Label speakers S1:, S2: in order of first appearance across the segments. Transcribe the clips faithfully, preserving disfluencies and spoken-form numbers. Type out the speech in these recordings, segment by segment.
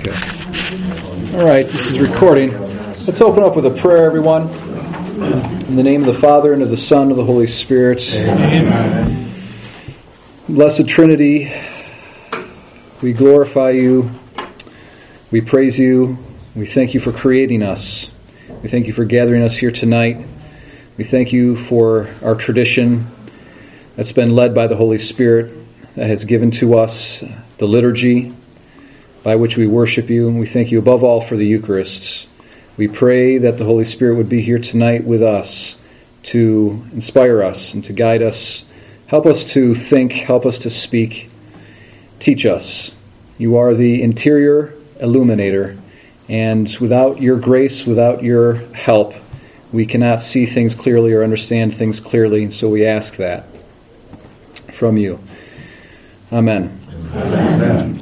S1: Okay. All right, this is recording. Let's open up with a prayer, everyone. In the name of the Father, and of the Son, and of the Holy Spirit. Amen. Blessed Trinity, we glorify you. We praise you. We thank you for creating us. We thank you for gathering us here tonight. We thank you for our tradition that's been led by the Holy Spirit, that has given to us the liturgy by which we worship you. And we thank you above all for the Eucharist. We pray that the Holy Spirit would be here tonight with us to inspire us and to guide us. Help us to think, help us to speak. Teach us. You are the interior illuminator, and without your grace, without your help, we cannot see things clearly or understand things clearly, so we ask that from you. Amen. Amen.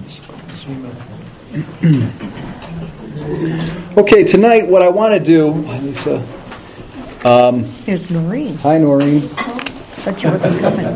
S1: Okay, tonight what I want to do, Lisa, um,
S2: There's Noreen.
S1: Hi, Noreen.
S2: But you wasn't coming.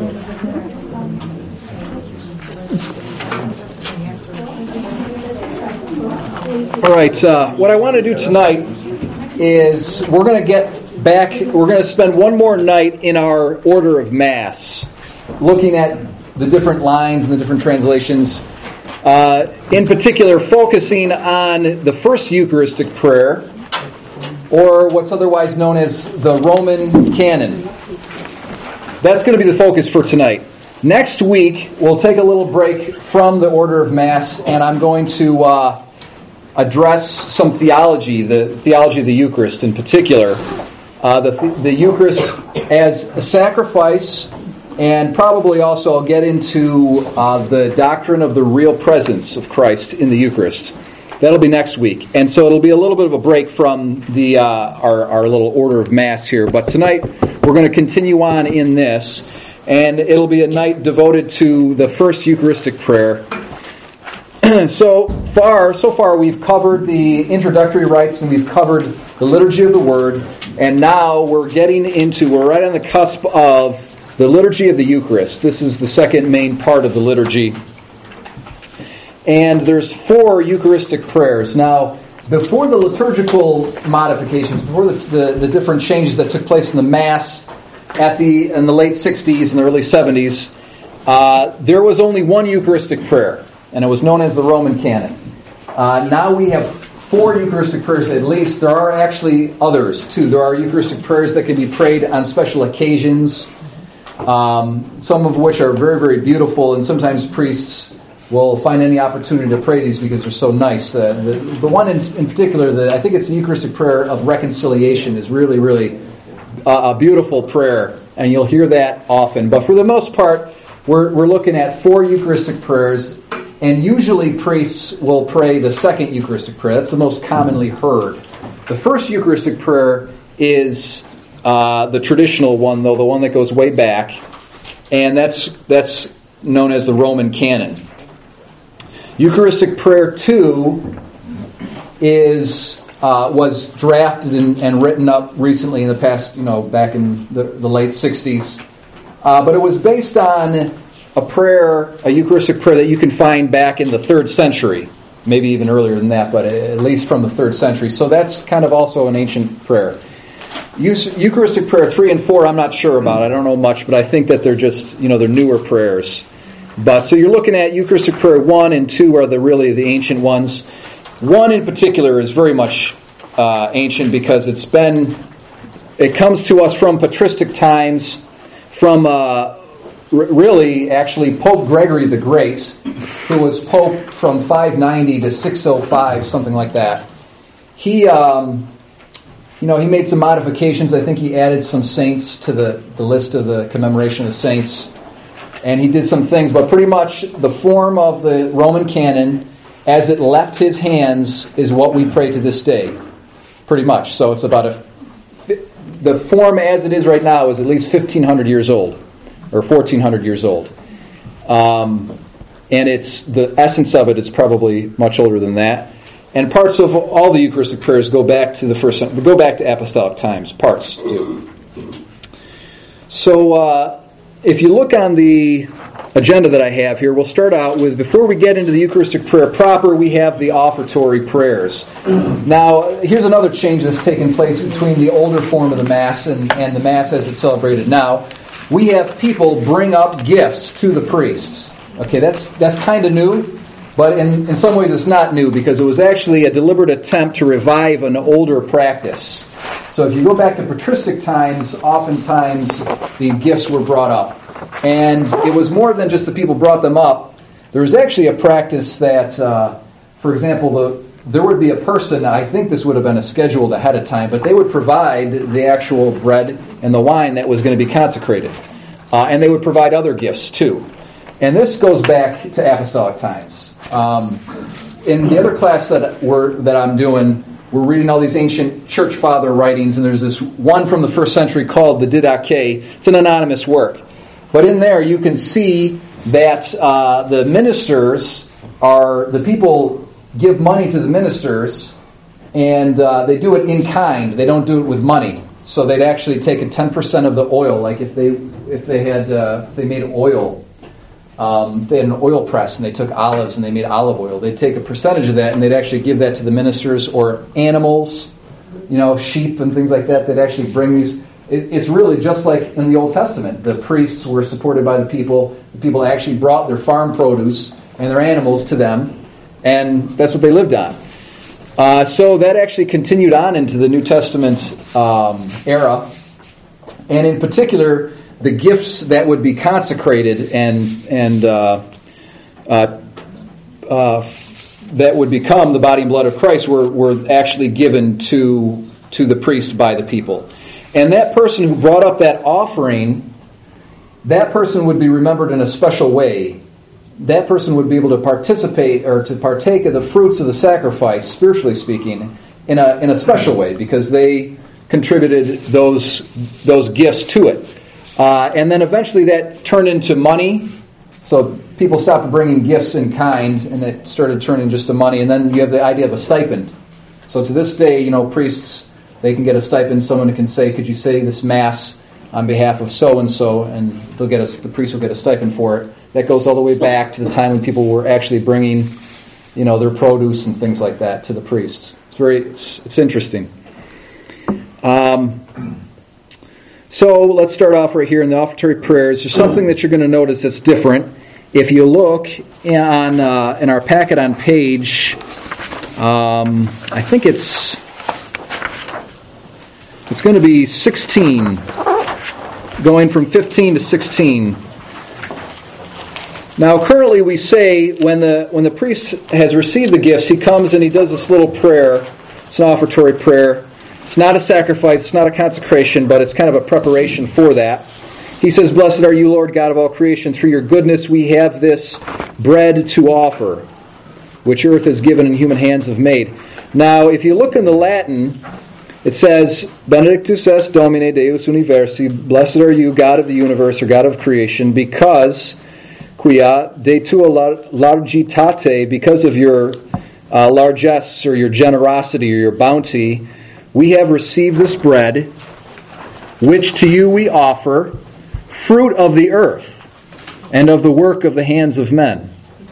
S1: All right, uh, what I want to do tonight is we're going to get back, we're going to spend one more night in our order of Mass, looking at the different lines and the different translations, uh, in particular focusing on the first Eucharistic prayer, or what's otherwise known as the Roman Canon. That's going to be the focus for tonight. Next week, we'll take a little break from the order of Mass, and I'm going to uh, address some theology, the theology of the Eucharist in particular. Uh, the, the Eucharist as a sacrifice, and probably also I'll get into uh, the doctrine of the real presence of Christ in the Eucharist. That'll be next week. And so it'll be a little bit of a break from the uh, our, our little order of Mass here. But tonight we're going to continue on in this, and it'll be a night devoted to the first Eucharistic prayer. So far, so far we've covered the introductory rites, and we've covered the liturgy of the Word, and now we're getting into, we're right on the cusp of the liturgy of the Eucharist. This is the second main part of the liturgy. And there's four Eucharistic prayers. Now, before the liturgical modifications, before the, the, the different changes that took place in the Mass at the in the late sixties and the early seventies, uh, there was only one Eucharistic prayer, and it was known as the Roman Canon. Uh, now we have four Eucharistic prayers at least. There are actually others, too. There are Eucharistic prayers that can be prayed on special occasions, um, some of which are very, very beautiful, and sometimes priests will find any opportunity to pray these because they're so nice. Uh, the, the one in, in particular, the, I think it's the Eucharistic prayer of reconciliation, is really, really a, a beautiful prayer, and you'll hear that often. But for the most part, we're, we're looking at four Eucharistic prayers, and usually priests will pray the second Eucharistic prayer. That's the most commonly heard. The first Eucharistic prayer is uh, the traditional one, though, the one that goes way back, and that's that's known as the Roman Canon. Eucharistic prayer two is uh, was drafted and, and written up recently in the past, you know, back in the, the late sixties, uh, but it was based on a prayer, a Eucharistic prayer that you can find back in the third century, maybe even earlier than that, but at least from the third century. So that's kind of also an ancient prayer. Eucharistic prayer three and four, I'm not sure about. I don't know much, but I think that they're just, you know, they're newer prayers. But so you're looking at Eucharistic prayer one and two are the really the ancient ones. One in particular is very much uh, ancient because it's been, it comes to us from patristic times, from uh, really, actually, Pope Gregory the Great, who was Pope from five ninety to six oh five, something like that. He, um, you know, he made some modifications. I think he added some saints to the, the list of the commemoration of saints, and he did some things. But pretty much the form of the Roman Canon, as it left his hands, is what we pray to this day, pretty much. So it's about a, the form as it is right now is at least fifteen hundred years old. Or fourteen hundred years old. Um, and it's the essence of it is probably much older than that. And parts of all the Eucharistic prayers go back to the first, go back to apostolic times. Parts do. So uh, if you look on the agenda that I have here. We'll start out with, before we get into the Eucharistic prayer proper, we have the offertory prayers. Now, here's another change that's taken place between the older form of the Mass and, and the Mass as it's celebrated now. We have people bring up gifts to the priest. Okay, that's that's kind of new, but in, in some ways it's not new, because it was actually a deliberate attempt to revive an older practice. So if you go back to patristic times, oftentimes the gifts were brought up. And it was more than just the people brought them up. There was actually a practice that, uh, for example, the, there would be a person, I think this would have been scheduled ahead of time, but they would provide the actual bread and the wine that was going to be consecrated. Uh, and they would provide other gifts too. And this goes back to apostolic times. Um, in the other class that we're, that I'm doing, we're reading all these ancient church father writings, and there's this one from the first century called the Didache. It's an anonymous work. But in there you can see that uh, the ministers are, the people give money to the ministers, and uh, they do it in kind. They don't do it with money. So they'd actually take a ten percent of the oil, like if they if they had uh, if they made oil, um, they had an oil press and they took olives and they made olive oil. They'd take a percentage of that and they'd actually give that to the ministers, or animals, you know, sheep and things like that. They'd actually bring these. It, it's really just like in the Old Testament. The priests were supported by the people. The people actually brought their farm produce and their animals to them, and that's what they lived on. Uh, so that actually continued on into the New Testament um, era, and in particular, the gifts that would be consecrated and and uh, uh, uh, that would become the body and blood of Christ were were actually given to to the priest by the people. And that person who brought up that offering, that person would be remembered in a special way. That person would be able to participate or to partake of the fruits of the sacrifice, spiritually speaking, in a in a special way, because they contributed those those gifts to it. Uh, and then eventually that turned into money. So people stopped bringing gifts in kind, and it started turning just to money. And then you have the idea of a stipend. So to this day, you know, priests, they can get a stipend. Someone can say, "Could you say this Mass on behalf of so and so?" And they'll get a, the priest will get a stipend for it. That goes all the way back to the time when people were actually bringing, you know, their produce and things like that to the priests. It's very, it's, it's interesting. Um, so let's start off right here in the offertory prayers. There's something that you're going to notice that's different. If you look on uh, in our packet on page, um, I think it's it's going to be sixteen, going from fifteen to sixteen. Now, currently we say when the when the priest has received the gifts, he comes and he does this little prayer. It's an offertory prayer. It's not a sacrifice, it's not a consecration, but it's kind of a preparation for that. He says, "Blessed are you, Lord God of all creation. Through your goodness we have this bread to offer, which earth has given and human hands have made." Now, if you look in the Latin, it says, "Benedictus est Domine Deus Universi, blessed are you, God of the universe," or God of creation, because quia de tua largitate, because of your uh, largesse or your generosity or your bounty, we have received this bread, which to you we offer, fruit of the earth and of the work of the hands of men.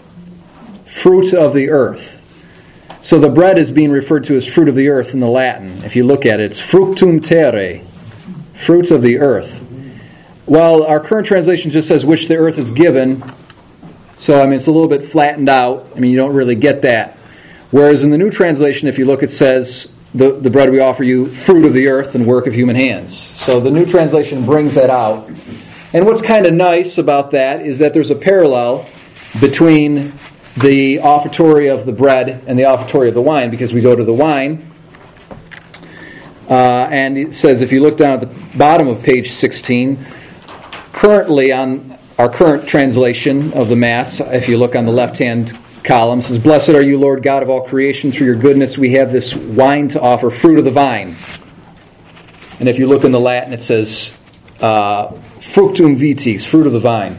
S1: Fruit of the earth. So the bread is being referred to as fruit of the earth in the Latin. If you look at it, it's fructum terrae, fruits of the earth. Well, our current translation just says, which the earth has given. So, I mean, it's a little bit flattened out. I mean, you don't really get that. Whereas in the new translation, if you look, it says, the, the bread we offer you, fruit of the earth and work of human hands. So the new translation brings that out. And what's kind of nice about that is that there's a parallel between the offertory of the bread and the offertory of the wine, because we go to the wine. Uh, and it says, if you look down at the bottom of page sixteen, currently on our current translation of the Mass, if you look on the left-hand column, it says, "Blessed are you, Lord God of all creation. Through your goodness we have this wine to offer, fruit of the vine." And if you look in the Latin, it says, uh, "Fructum vitis," fruit of the vine.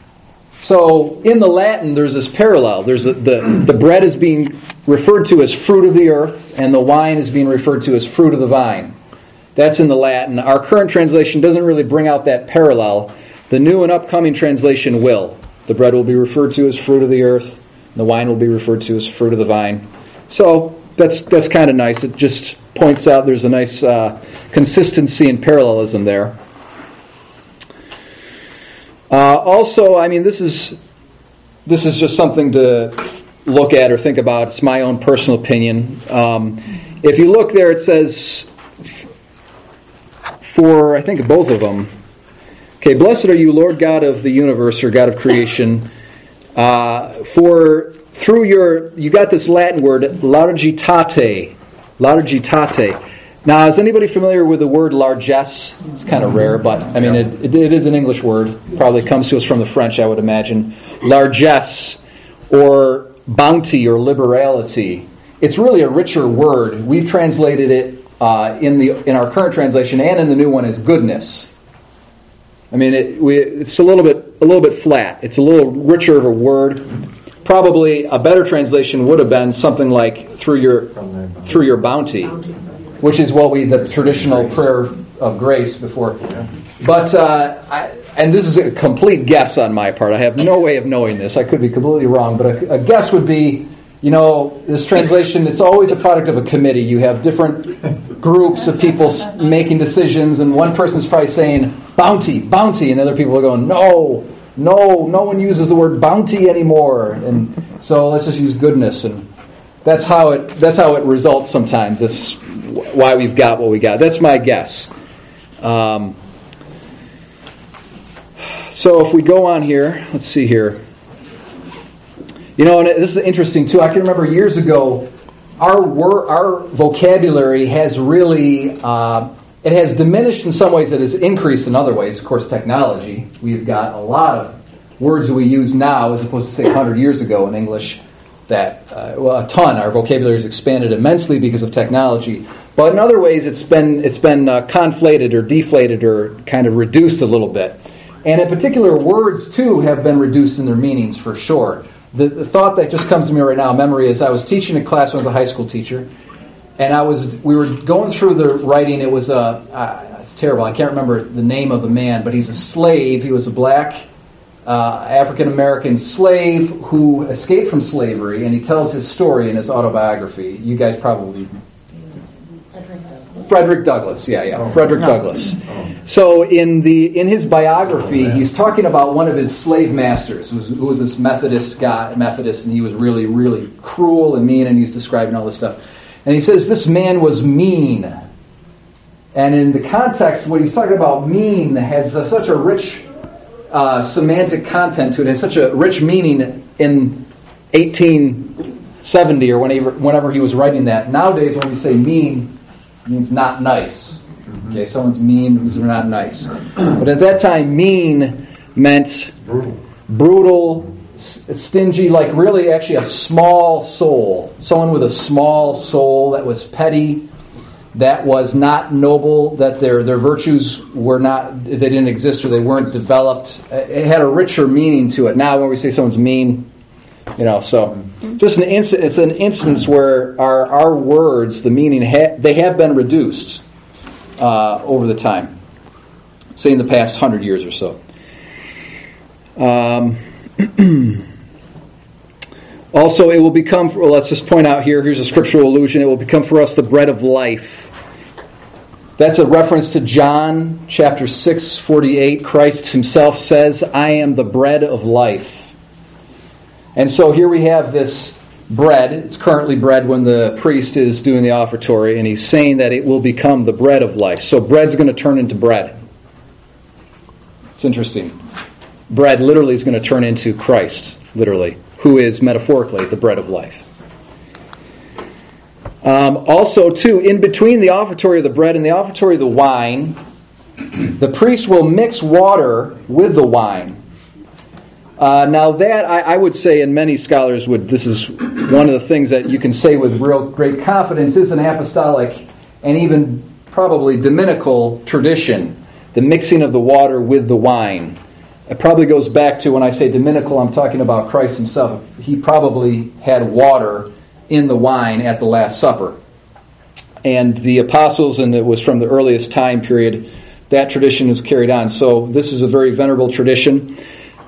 S1: So in the Latin, there's this parallel. There's a, the the bread is being referred to as fruit of the earth, and the wine is being referred to as fruit of the vine. That's in the Latin. Our current translation doesn't really bring out that parallel. The new and upcoming translation will. The bread will be referred to as fruit of the earth. And the wine will be referred to as fruit of the vine. So that's that's kind of nice. It just points out there's a nice uh, consistency and parallelism there. Uh, also, I mean, this is this is just something to look at or think about. It's my own personal opinion. Um, if you look there, it says, for, I think, both of them, okay, blessed are you, Lord God of the universe, or God of creation, uh, for through your, you got this Latin word, largitate, largitate. Now, is anybody familiar with the word largesse? It's kind of rare, but, I mean, it, it, it is an English word. Probably comes to us from the French, I would imagine. Largesse, or bounty, or liberality. It's really a richer word. We've translated it uh, in the in our current translation and in the new one as goodness. I mean, it, we, it's a little bit a little bit flat. It's a little richer of a word. Probably a better translation would have been something like through your through your bounty, which is what we the traditional prayer of grace before. But uh, I, and this is a complete guess on my part. I have no way of knowing this. I could be completely wrong, but a, a guess would be, you know, this translation, it's always a product of a committee. You have different groups of people making decisions, and one person's probably saying, bounty, bounty, and other people are going, no, no, no one uses the word bounty anymore. And so let's just use goodness. And that's how it that's how it results sometimes. That's why we've got what we got. That's my guess. Um, so if we go on here, let's see here. You know, and this is interesting too. I can remember years ago, our wor- our vocabulary has really uh, it has diminished in some ways. It has increased in other ways. Of course, technology. We've got a lot of words that we use now, as opposed to say one hundred years ago in English. That uh, well, a ton. Our vocabulary has expanded immensely because of technology. But in other ways, it's been it's been uh, conflated or deflated or kind of reduced a little bit. And in particular, words too have been reduced in their meanings for sure. The, the thought that just comes to me right now, memory, is I was teaching a class when I was a high school teacher, and I was we were going through the writing. It was a uh, it's terrible. I can't remember the name of the man, but he's a slave. He was a black uh, African American slave who escaped from slavery, and he tells his story in his autobiography. You guys probably. Frederick Douglass, yeah, yeah, Frederick Douglass. So in the in his biography, he's talking about one of his slave masters, who was, who was this Methodist guy, Methodist, and he was really, really cruel and mean, and he's describing all this stuff. And he says this man was mean. And in the context, what he's talking about mean has a, such a rich uh, semantic content to it, has such a rich meaning in eighteen seventy or whenever, whenever he was writing that. Nowadays, when we say mean, means not nice. Okay, someone's mean means they're not nice. But at that time, mean meant brutal, brutal s- stingy, like really actually a small soul. Someone with a small soul that was petty, that was not noble, that their, their virtues were not, they didn't exist or they weren't developed. It had a richer meaning to it. Now when we say someone's mean, you know, so just an instance. It's an instance where our our words, the meaning, ha- they have been reduced uh, over the time, say in the past hundred years or so. Um, also, it will become. Well, let's just point out here. Here's a scriptural allusion. It will become for us the bread of life. That's a reference to John chapter six forty-eight. Christ Himself says, "I am the bread of life." And so here we have this bread. It's currently bread when the priest is doing the offertory, and he's saying that it will become the bread of life. So bread's going to turn into bread. It's interesting. Bread literally is going to turn into Christ, literally, who is metaphorically the bread of life. Um, also, too, in between the offertory of the bread and the offertory of the wine, the priest will mix water with the wine. Uh, now that, I, I would say, and many scholars would, this is one of the things that you can say with real great confidence, is an apostolic and even probably Dominical tradition, the mixing of the water with the wine. It probably goes back to, when I say Dominical, I'm talking about Christ Himself. He probably had water in the wine at the Last Supper. And the apostles, and it was from the earliest time period, that tradition is carried on. So this is a very venerable tradition.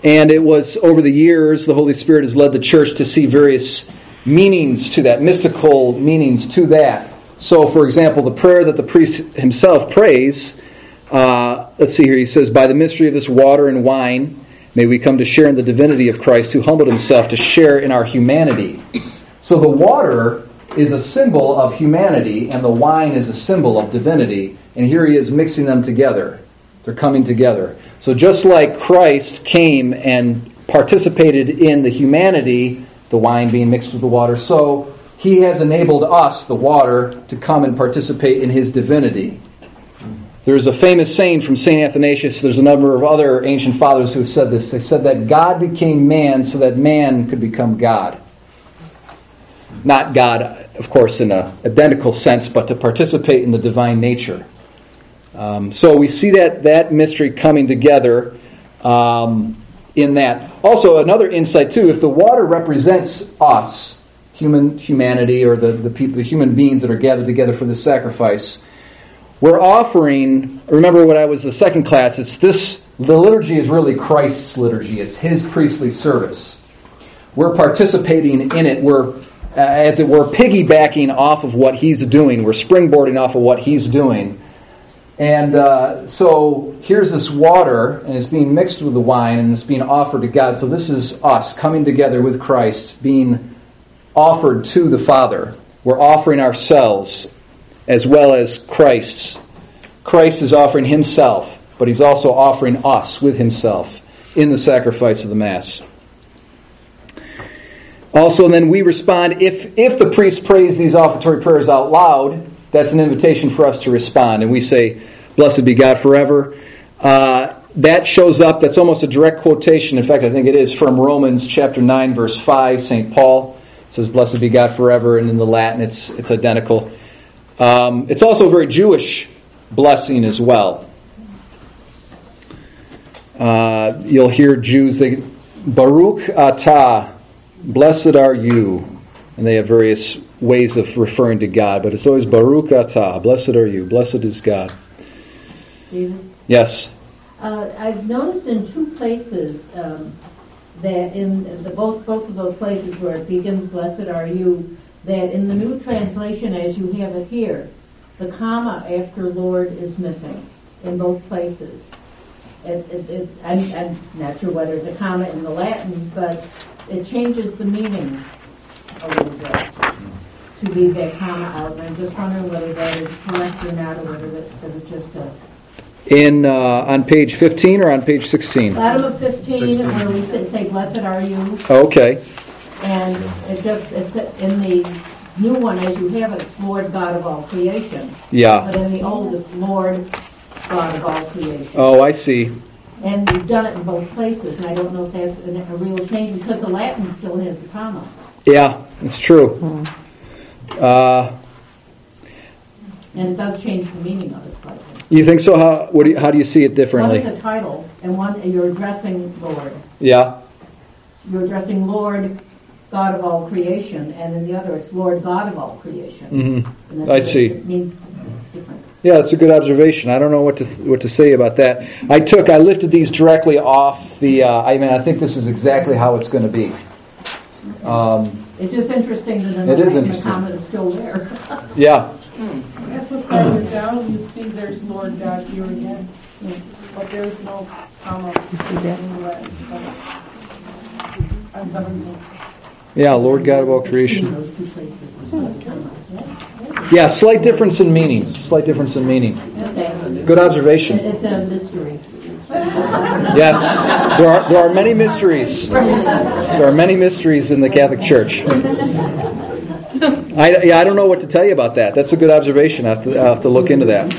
S1: And it was over the years, the Holy Spirit has led the church to see various meanings to that, mystical meanings to that. So, for example, the prayer that the priest himself prays, uh, let's see here, he says, by the mystery of this water and wine, may we come to share in the divinity of Christ, who humbled himself to share in our humanity. So the water is a symbol of humanity, and the wine is a symbol of divinity. And here he is mixing them together. They're coming together. So just like Christ came and participated in the humanity, the wine being mixed with the water, so he has enabled us, the water, to come and participate in his divinity. There's a famous saying from Saint Athanasius. There's a number of other ancient fathers who have said this. They said that God became man so that man could become God. Not God, of course, in an identical sense, but to participate in the divine nature. Um, so we see that that mystery coming together um, in that. Also, another insight too: if the water represents us, human humanity, or the the people, the human beings that are gathered together for this sacrifice, we're offering. Remember, when I was the second class, it's this. The liturgy is really Christ's liturgy. It's his priestly service. We're participating in it. We're, uh, as it were, piggybacking off of what he's doing. We're springboarding off of what he's doing. And uh, so here's this water, and it's being mixed with the wine, and it's being offered to God. So this is us coming together with Christ, being offered to the Father. We're offering ourselves as well as Christ. Christ is offering himself, but he's also offering us with himself in the sacrifice of the Mass. Also, then we respond, if, if the priest prays these offertory prayers out loud, that's an invitation for us to respond. And we say, blessed be God forever. Uh, that shows up, that's almost a direct quotation. In fact, I think it is from Romans chapter nine, verse five. Saint Paul says, blessed be God forever. And in the Latin, it's it's identical. Um, it's also a very Jewish blessing as well. Uh, you'll hear Jews say, Baruch atah, blessed are you. And they have various ways of referring to God, but it's always Baruch atah, blessed are you, blessed is God.
S3: David?
S1: Yes?
S3: Uh, I've noticed in two places um, that in the, both both of those places where it begins, blessed are you, that in the new translation as you have it here, the comma after Lord is missing in both places. It, it, it, I'm, I'm not sure whether it's a comma in the Latin, but it changes the meaning a little bit to leave that comma out, and I'm just wondering whether that is correct or not, or whether that, that is just a...
S1: In uh, on page fifteen or on page sixteen?
S3: Bottom of fifteen, where we say, say, blessed are you.
S1: Okay.
S3: And it just, it's in the new one, as you have it, it's Lord God of all creation.
S1: Yeah.
S3: But in the old, it's Lord God of all creation.
S1: Oh, I see.
S3: And we've done it in both places, and I don't know if that's a, a real change, because the Latin still has the comma.
S1: Yeah, it's true. Mm-hmm. Uh,
S3: and it does change the meaning of it slightly.
S1: You think so? How what do you, how do you see it differently?
S3: One is a title, and one you're addressing Lord.
S1: Yeah.
S3: You're addressing Lord, God of all creation, and in the other it's Lord God of all creation.
S1: Mm-hmm. I see.
S3: It means it's different.
S1: Yeah, that's a good observation. I don't know what to th- what to say about that. I took I lifted these directly off the. Uh, I mean, I think this is exactly how it's going to be. Um,
S3: it's just interesting that
S1: it is
S3: the
S1: interesting.
S3: comment is still there.
S1: Yeah.
S4: Hmm. That's what further down you see there's Lord God here again, but there's no comma.
S2: You see that?
S4: In the Latin, on seventeen.
S1: Yeah, Lord God of all creation.
S3: Those two places. Yeah.
S1: Yeah, slight difference in meaning. Slight difference in meaning.
S3: Okay.
S1: Good observation.
S3: It's a mystery.
S1: Yes, there are there are many mysteries. There are many mysteries in the Catholic Church. I, yeah, I don't know what to tell you about that. That's a good observation. I have to, I have to look into that.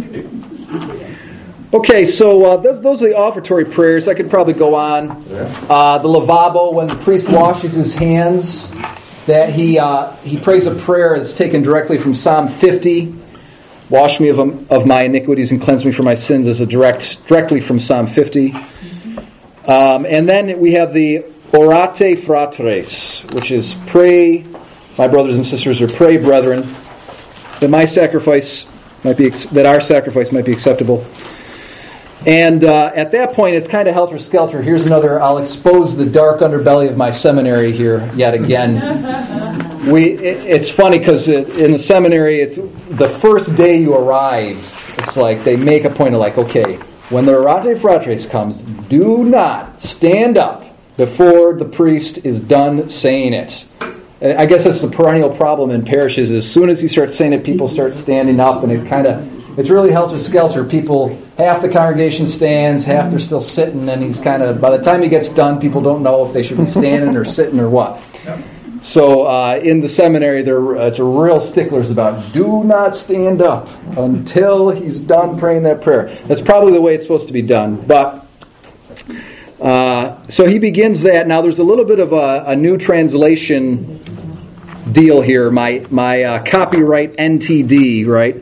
S1: Okay, so uh, those, those are the offertory prayers. I could probably go on. Uh, the lavabo, when the priest washes his hands, that he uh, he prays a prayer that's taken directly from Psalm fifty. Wash me of, of my iniquities and cleanse me from my sins, as a direct directly from Psalm fifty. Um, and then we have the Orate Fratres, which is pray, my brothers and sisters, or pray, brethren, that my sacrifice might be that our sacrifice might be acceptable. And uh, at that point, it's kind of helter-skelter. Here's another, I'll expose the dark underbelly of my seminary here yet again. we it, It's funny because it, in the seminary, it's the first day you arrive, it's like they make a point of like, okay, when the Orate Fratres comes, do not stand up before the priest is done saying it. I guess that's the perennial problem in parishes. As soon as you start saying it, people start standing up, and it kind of, it's really helter-skelter. People, half the congregation stands, half they're still sitting, and he's kind of, by the time he gets done, people don't know if they should be standing or sitting or what. So uh, in the seminary, they're, it's a real sticklers about, do not stand up until he's done praying that prayer. That's probably the way it's supposed to be done, but... Uh, so he begins that. Now there's a little bit of a, a new translation deal here. My my uh, copyright N T D, right?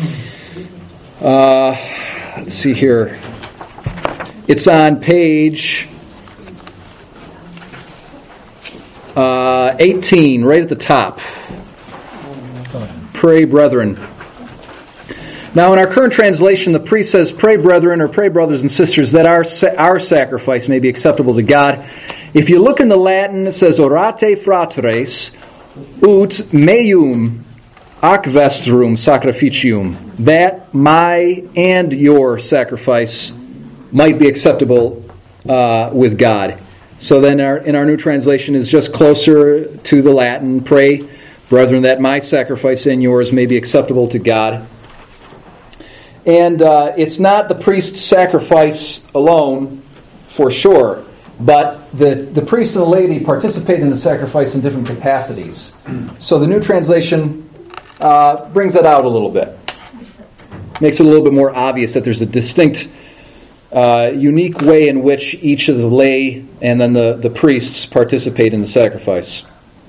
S1: Uh, let's see here. It's on page uh, eighteen, right at the top. Pray, brethren. Now, in our current translation, the priest says, "Pray, brethren," or "Pray, brothers and sisters, that our our sacrifice may be acceptable to God." If you look in the Latin, it says, "Orate fratres ut meum ac vestrum sacrificium," that my and your sacrifice might be acceptable uh, with God. So then, our, in our new translation, is just closer to the Latin. "Pray, brethren, that my sacrifice and yours may be acceptable to God." And uh, it's not the priest's sacrifice alone, for sure, but the, the priest and the laity participate in the sacrifice in different capacities. So the new translation uh, brings that out a little bit. Makes it a little bit more obvious that there's a distinct, uh, unique way in which each of the lay and then the, the priests participate in the sacrifice.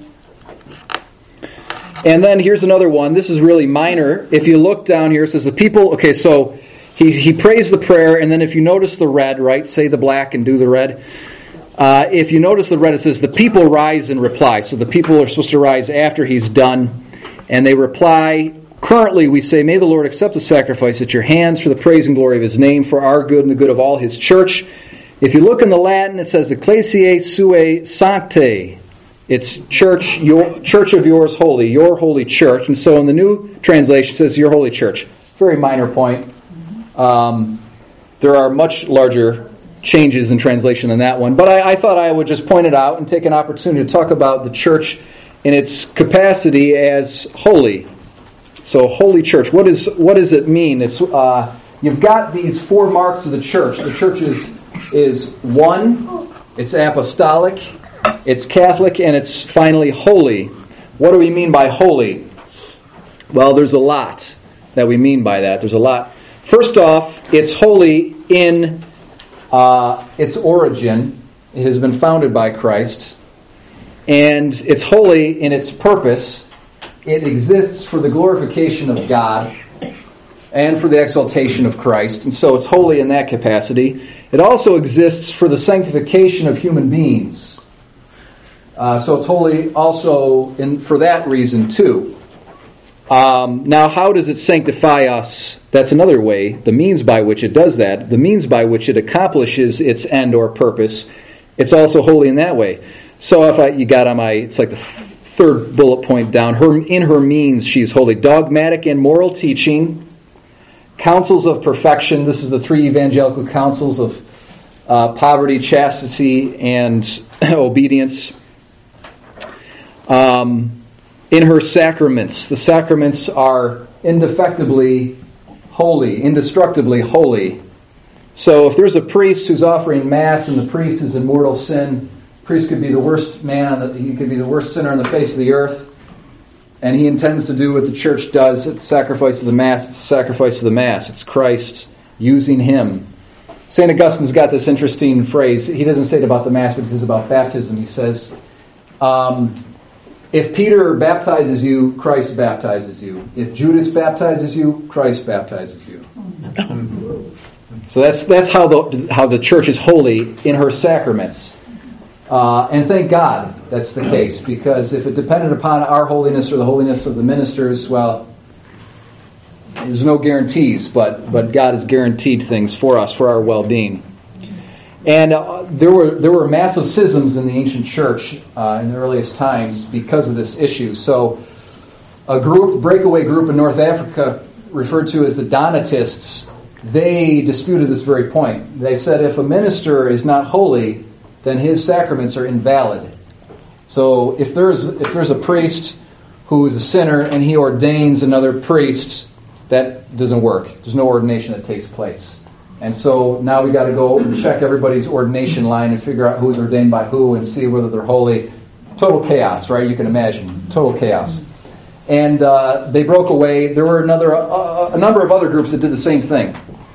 S1: And then here's another one. This is really minor. If you look down here, it says the people... Okay, so he he prays the prayer, and then if you notice the red, right? Say the black and do the red. Uh, if you notice the red, it says the people rise and reply. So the people are supposed to rise after he's done, and they reply. Currently, we say, "May the Lord accept the sacrifice at your hands for the praise and glory of his name, for our good and the good of all his church." If you look in the Latin, it says, "Ecclesiae sue sanctae." It's church, your church of yours holy, your holy church. And so in the new translation it says your holy church. Very minor point. Um, there are much larger changes in translation than that one. But I, I thought I would just point it out and take an opportunity to talk about the church in its capacity as holy. So holy church. What is what does it mean? It's uh, you've got these four marks of the church. The church is is one. It's apostolic. It's Catholic, and it's finally holy. What do we mean by holy? Well, there's a lot that we mean by that. There's a lot. First off, it's holy in uh, its origin. It has been founded by Christ. And it's holy in its purpose. It exists for the glorification of God and for the exaltation of Christ. And so it's holy in that capacity. It also exists for the sanctification of human beings. Uh, so it's holy also in, for that reason too. Um, now, how does it sanctify us? That's another way, the means by which it does that, the means by which it accomplishes its end or purpose. It's also holy in that way. So if I, you got on my, it's like the third bullet point down, her in her means she's holy. Dogmatic and moral teaching, counsels of perfection. This is the three evangelical counsels of uh, poverty, chastity, and obedience. Um, in her sacraments. The sacraments are indefectibly holy, indestructibly holy. So if there's a priest who's offering Mass and the priest is in mortal sin, the priest could be the worst man, on the, he could be the worst sinner on the face of the earth, and he intends to do what the church does at the sacrifice of the Mass. It's the sacrifice of the Mass. It's Christ using him. Saint Augustine's got this interesting phrase. He doesn't say it about the Mass, but he says about baptism. He says, um, if Peter baptizes you, Christ baptizes you. If Judas baptizes you, Christ baptizes you. So that's that's how the how the church is holy in her sacraments. Uh, and thank God that's the case, because if it depended upon our holiness or the holiness of the ministers, well, there's no guarantees, but but God has guaranteed things for us, for our well-being. And uh, there were there were massive schisms in the ancient church uh, in the earliest times because of this issue. So a group, breakaway group in North Africa, referred to as the Donatists, they disputed this very point. They said if a minister is not holy, then his sacraments are invalid. So if there's if there's a priest who is a sinner and he ordains another priest, that doesn't work. There's no ordination that takes place. And so now we got to go and check everybody's ordination line and figure out who's ordained by who and see whether they're holy. Total chaos, right? You can imagine. Total chaos. And uh, they broke away. There were another uh, a number of other groups that did the same thing.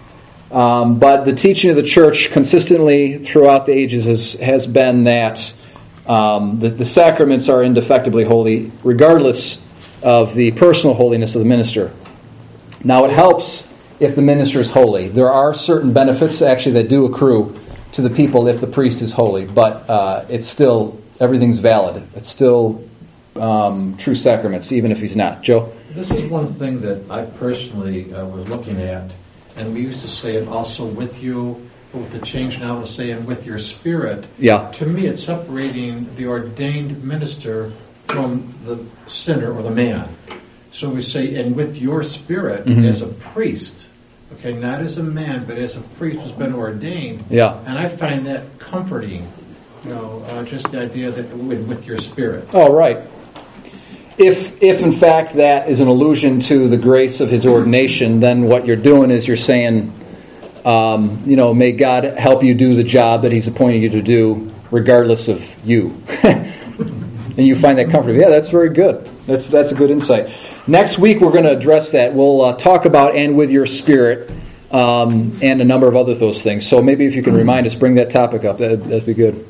S1: Um, but the teaching of the church consistently throughout the ages has, has been that um, the, the sacraments are indefectibly holy, regardless of the personal holiness of the minister. Now, it helps if the minister is holy. There are certain benefits, actually, that do accrue to the people if the priest is holy, but uh, it's still, everything's valid. It's still um, true sacraments, even if he's not. Joe?
S5: This is one thing that I personally uh, was looking at, and we used to say it also with you, but with the change now to say and with your spirit.
S1: Yeah.
S5: To me, it's separating the ordained minister from the sinner or the man. So we say, and with your spirit mm-hmm. as a priest, okay, not as a man, but as a priest who's been ordained.
S1: Yeah.
S5: And I find that comforting, you know, uh, just the idea that with, with your spirit.
S1: Oh, right. If, if in fact that is an allusion to the grace of his ordination, then what you're doing is you're saying, um, you know, may God help you do the job that he's appointed you to do, regardless of you. And you find that comforting. Yeah, that's very good. That's that's a good insight. Next week we're going to address that. We'll uh, talk about and with your spirit um, and a number of other those things. So maybe if you can remind us, bring that topic up. That, that'd be good.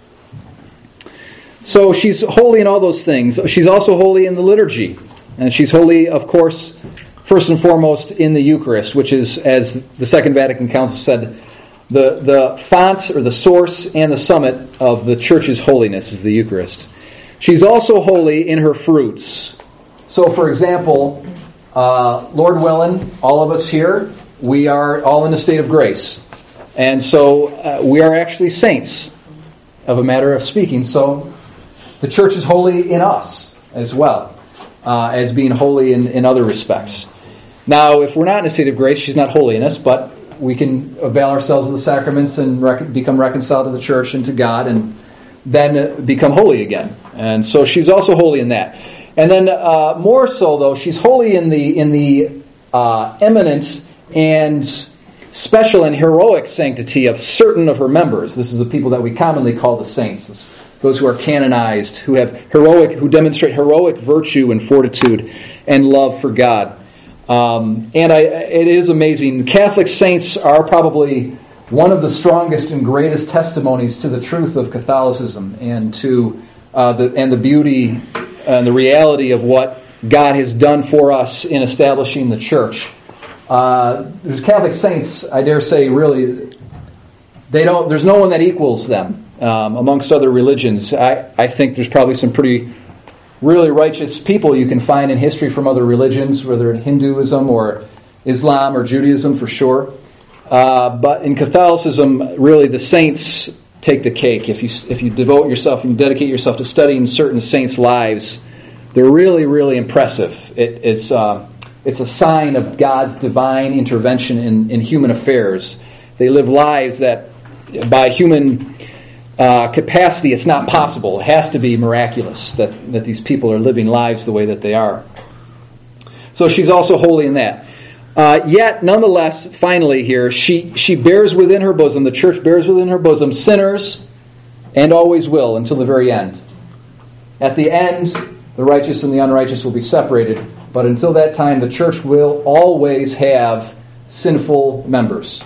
S1: So she's holy in all those things. She's also holy in the liturgy. And she's holy, of course, first and foremost in the Eucharist, which is, as the Second Vatican Council said, the, the font or the source and the summit of the Church's holiness is the Eucharist. She's also holy in her fruits. So, for example, uh, Lord willing, all of us here, we are all in a state of grace. And so uh, we are actually saints, of a matter of speaking. So the church is holy in us as well, uh, as being holy in, in other respects. Now, if we're not in a state of grace, she's not holy in us, but we can avail ourselves of the sacraments and rec- become reconciled to the church and to God and then become holy again. And so she's also holy in that. And then uh, more so, though, she's holy in the in the uh, eminent and special and heroic sanctity of certain of her members. This is the people that we commonly call the saints, those who are canonized, who have heroic, who demonstrate heroic virtue and fortitude and love for God. Um, and I, it is amazing. Catholic saints are probably one of the strongest and greatest testimonies to the truth of Catholicism and to uh, the and the beauty and the reality of what God has done for us in establishing the church. Uh, there's Catholic saints, I dare say, really, they don't. There's no one that equals them um, amongst other religions. I, I think there's probably some pretty really righteous people you can find in history from other religions, whether in Hinduism or Islam or Judaism for sure. Uh, but in Catholicism, really, the saints take the cake. If you if you devote yourself and dedicate yourself to studying certain saints' lives, they're really, really impressive. It, it's uh, it's a sign of God's divine intervention in, in human affairs. They live lives that, by human uh, capacity, it's not possible. It has to be miraculous that, that these people are living lives the way that they are. So she's also holy in that. Uh, yet, nonetheless, finally here, she, she bears within her bosom, the church bears within her bosom sinners, and always will until the very end. At the end, the righteous and the unrighteous will be separated, but until that time, the church will always have sinful members.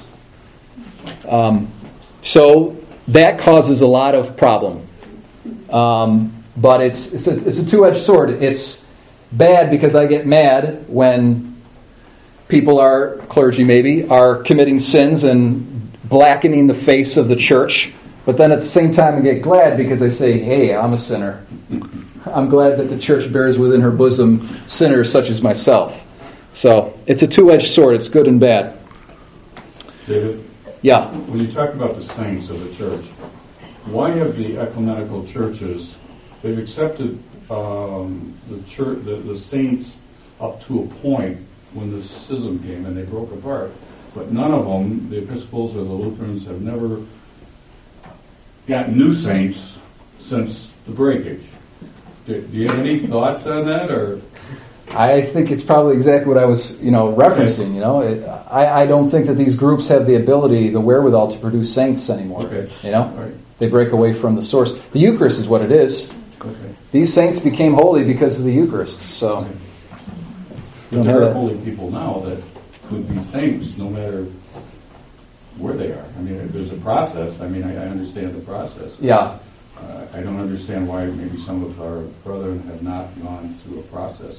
S1: Um, so that causes a lot of problem. Um, but it's it's a, it's a two-edged sword. It's bad because I get mad when people are, clergy maybe, are committing sins and blackening the face of the church. But then at the same time I get glad because I say, hey, I'm a sinner. I'm glad that the church bears within her bosom sinners such as myself. So it's a two-edged sword. It's good and bad.
S6: David,
S1: Yeah.
S6: when you talk about the saints of the church, why have the ecumenical churches, they've accepted um, the church, the, the saints up to a point when the schism came and they broke apart, but none of them, the Episcopals or the Lutherans, have never got new saints since the breakage. Do, do you have any thoughts on that, or?
S1: I think it's probably exactly what I was, you know, referencing. You know, it, I, I don't think that these groups have the ability, the wherewithal to produce saints anymore.
S6: Okay.
S1: You know,
S6: Right.
S1: they break away from the source. The Eucharist is what it is.
S6: Okay.
S1: These saints became holy because of the Eucharist. So,
S6: Okay.
S1: you
S6: But
S1: don't
S6: there
S1: have
S6: are
S1: that.
S6: holy people now that could be saints no matter where they are. I mean, there's a process. I mean, I, I understand the process.
S1: Yeah.
S6: Uh, I don't understand why maybe some of our brethren have not gone through a process.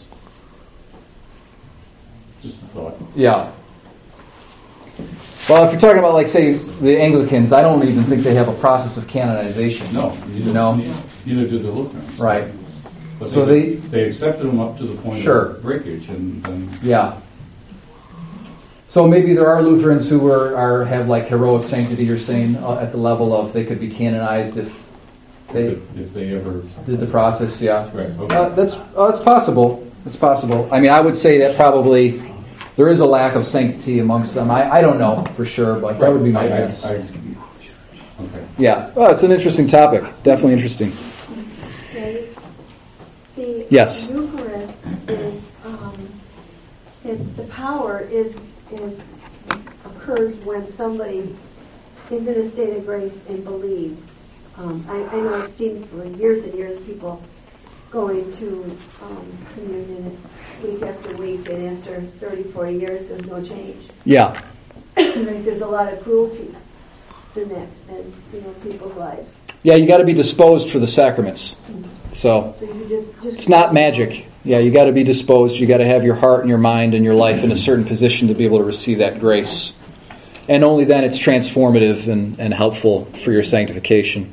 S6: Just a thought.
S1: Yeah. Well, if you're talking about, like, say, the Anglicans, I don't even think they have a process of canonization.
S6: No, neither,
S1: No.
S6: neither did the Lutherans.
S1: Right.
S6: But
S1: So
S6: they,
S1: they-
S6: they accepted them up to the point
S1: Sure.
S6: of breakage, and then
S1: Yeah. So maybe there are Lutherans who are, are have like heroic sanctity. You're saying uh, at the level of they could be canonized if they
S6: if, if they ever
S1: did the process. Yeah.
S6: right, okay.
S1: Uh, that's uh, that's possible. It's possible. I mean, I would say that probably there is a lack of sanctity amongst them. I, I don't know for sure, but that would be my
S6: I- I-
S1: guess.
S6: I- okay.
S1: Yeah. Oh, it's an interesting topic. Definitely interesting.
S7: Okay. The
S1: Yes.
S7: Eucharist is, um, it, the power is is occurs when somebody is in a state of grace and believes. Um, I, I know I've seen for years and years people going to um, communion week after week, and after thirty, forty years, there's no change.
S1: Yeah.
S7: Right? There's a lot of cruelty in that, and you know, people's lives.
S1: Yeah. You got to be disposed for the sacraments. So.
S7: So you just, just
S1: It's not magic. Yeah, you got to be disposed. You got to have your heart and your mind and your life in a certain position to be able to receive that grace. And only then it's transformative and, and helpful for your sanctification.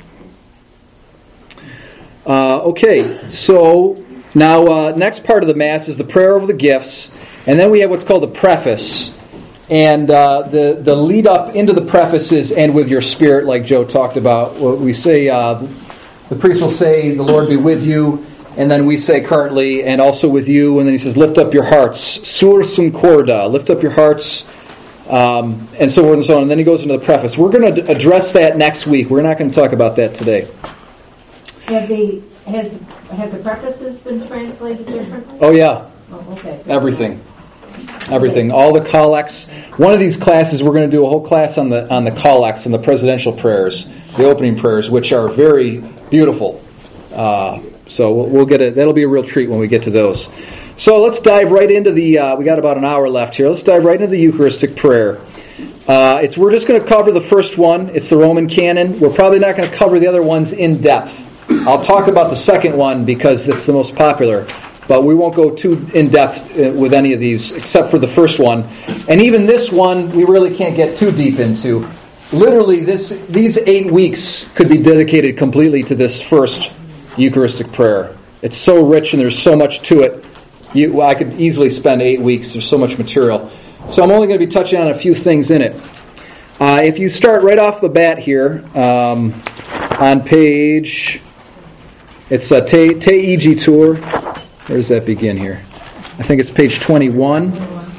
S1: Uh, okay, so now uh, next part of the Mass is the prayer over the gifts. And then we have what's called the preface. And uh, the, the lead up into the preface is "and with your spirit," like Joe talked about. What we say, uh, the priest will say, "The Lord be with you." And then we say currently, "and also with you." And then he says, "Lift up your hearts." Sursum corda. Lift up your hearts. Um, and so forth and so on. And then he goes into the preface. We're going to address that next week. We're not going to talk about that today.
S3: Have the, has, have the prefaces been translated differently?
S1: Oh, yeah.
S3: Oh, okay.
S1: Everything. Everything. All the collects. One of these classes, we're going to do a whole class on the on the collects and the presidential prayers, the opening prayers, which are very beautiful. Uh, so we'll, we'll get it. That'll be a real treat when we get to those. So let's dive right into the. Uh, we got about an hour left here. Let's dive right into the Eucharistic prayer. Uh, it's we're just going to cover the first one. It's the Roman Canon. We're probably not going to cover the other ones in depth. I'll talk about the second one because it's the most popular, but we won't go too in depth with any of these except for the first one. And even this one, we really can't get too deep into. Literally, this these eight weeks could be dedicated completely to this first Eucharistic prayer. It's so rich and there's so much to it. You, well, I could easily spend eight weeks. There's so much material. So I'm only going to be touching on a few things in it. Uh, if you start right off the bat here, um, on page, it's a Te, Te Igitur. Where does that begin here? I think it's page twenty-one.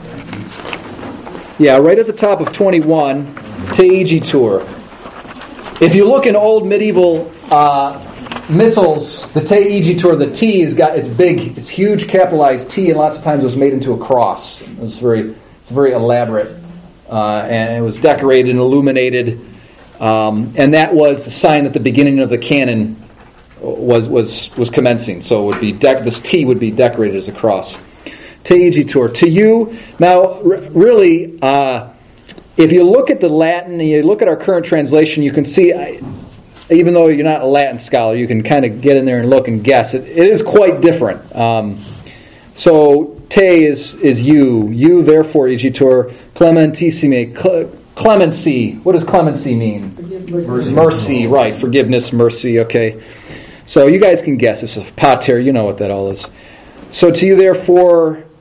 S1: Yeah, right at the top of twenty-one, Te Igitur. If you look in old medieval uh, missals, the Te Igitur, the T is got it's big, it's huge, capitalized T, and lots of times it was made into a cross. It was very, it's very elaborate, uh, and it was decorated and illuminated, um, and that was a sign that the beginning of the canon was was was commencing. So it would be dec- this T would be decorated as a cross. Te Igitur. To you now, r- really. Uh, If you look at the Latin and you look at our current translation, you can see, I, even though you're not a Latin scholar, you can kind of get in there and look and guess. It, it is quite different. Um, so, te is, is you. You, therefore, igitur, clementissime. Cle- clemency. What does clemency mean?
S3: Mercy.
S1: Mercy, right. Forgiveness, mercy, okay. So you guys can guess. This is pater. You know what that all is. So to you, therefore,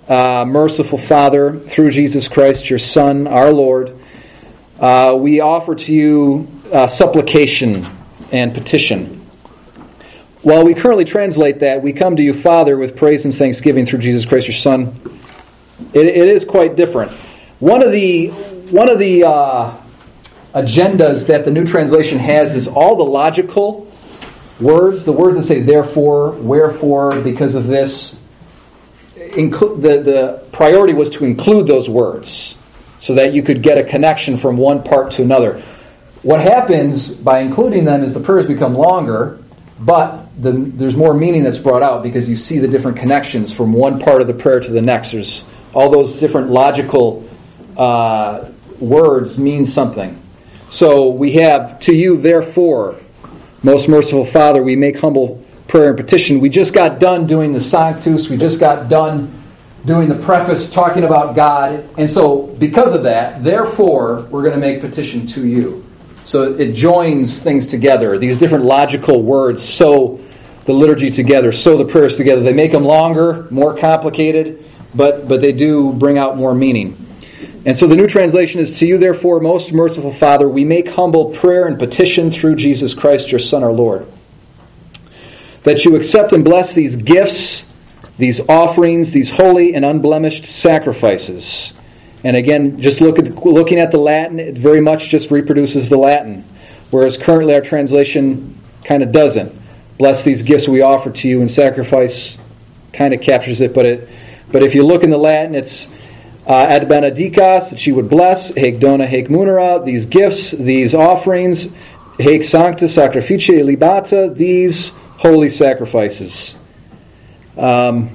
S1: uh, merciful Father, through Jesus Christ, your Son, our Lord, uh, we offer to you uh, supplication and petition. While we currently translate that, we come to you, Father, with praise and thanksgiving through Jesus Christ, your Son. It, it is quite different. One of the one of the uh, agendas that the New Translation has is all the logical words, the words that say therefore, wherefore, because of this. Inclu- the, the priority was to include those words so that you could get a connection from one part to another. What happens by including them is the prayers become longer, but the, there's more meaning that's brought out because you see the different connections from one part of the prayer to the next. There's all those different logical uh, words mean something. So we have, to you, therefore, most merciful Father, we make humble prayer and petition. We just got done doing the Sanctus. We just got done doing the preface talking about God. And so because of that, therefore, we're going to make petition to you. So it joins things together. These different logical words sew the liturgy together, sew the prayers together. They make them longer, more complicated, but, but they do bring out more meaning. And so the New Translation is, to you, therefore, most merciful Father, we make humble prayer and petition through Jesus Christ, your Son, our Lord, that you accept and bless these gifts, these offerings, these holy and unblemished sacrifices. And again, just look at looking at the Latin, it very much just reproduces the Latin, whereas currently our translation kind of doesn't. Bless these gifts we offer to you in sacrifice kind of captures it, but it, but if you look in the Latin, it's uh, ad benedicas, that you would bless, haec dona, haec munera, these gifts, these offerings, haec sancta sacrificia libata, these holy sacrifices. Um,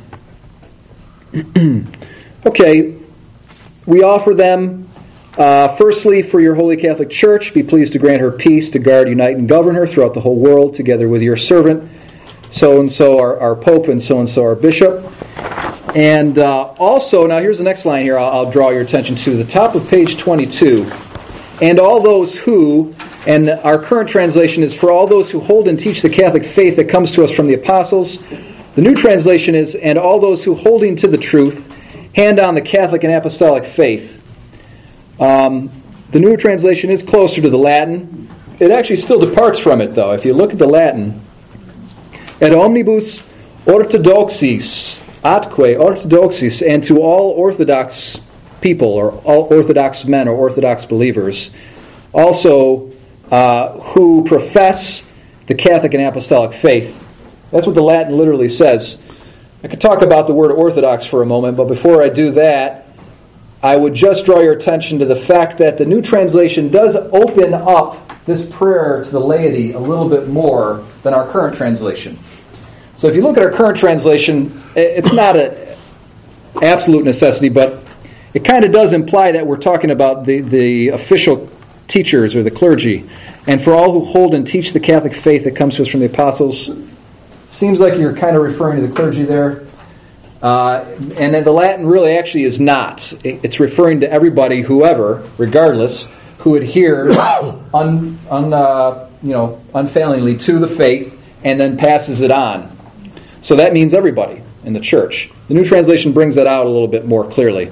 S1: okay, we offer them, uh, firstly, for your Holy Catholic Church. Be pleased to grant her peace, to guard, unite, and govern her throughout the whole world, together with your servant, so-and-so our, our Pope, and so-and-so our Bishop. And uh, also, now here's the next line here I'll, I'll draw your attention to. The top of page twenty-two. And all those who... And our current translation is, for all those who hold and teach the Catholic faith that comes to us from the apostles. The New Translation is, and all those who, holding to the truth, hand on the Catholic and Apostolic faith. Um, the New Translation is closer to the Latin. It actually still departs from it, though. If you look at the Latin, et omnibus orthodoxis, atque orthodoxis, and to all Orthodox people, or all Orthodox men or Orthodox believers, also Uh, who profess the Catholic and Apostolic faith. That's what the Latin literally says. I could talk about the word Orthodox for a moment, but before I do that, I would just draw your attention to the fact that the New Translation does open up this prayer to the laity a little bit more than our current translation. So if you look at our current translation, it's not an absolute necessity, but it kind of does imply that we're talking about the, the official teachers or the clergy, and for all who hold and teach the Catholic faith that comes to us from the apostles. Seems like you're kind of referring to the clergy there, uh, and then the Latin really actually is not. It's referring to everybody, whoever, regardless, who adheres un, un, uh, you know, unfailingly to the faith and then passes it on. So that means everybody in the church. The New Translation brings that out a little bit more clearly.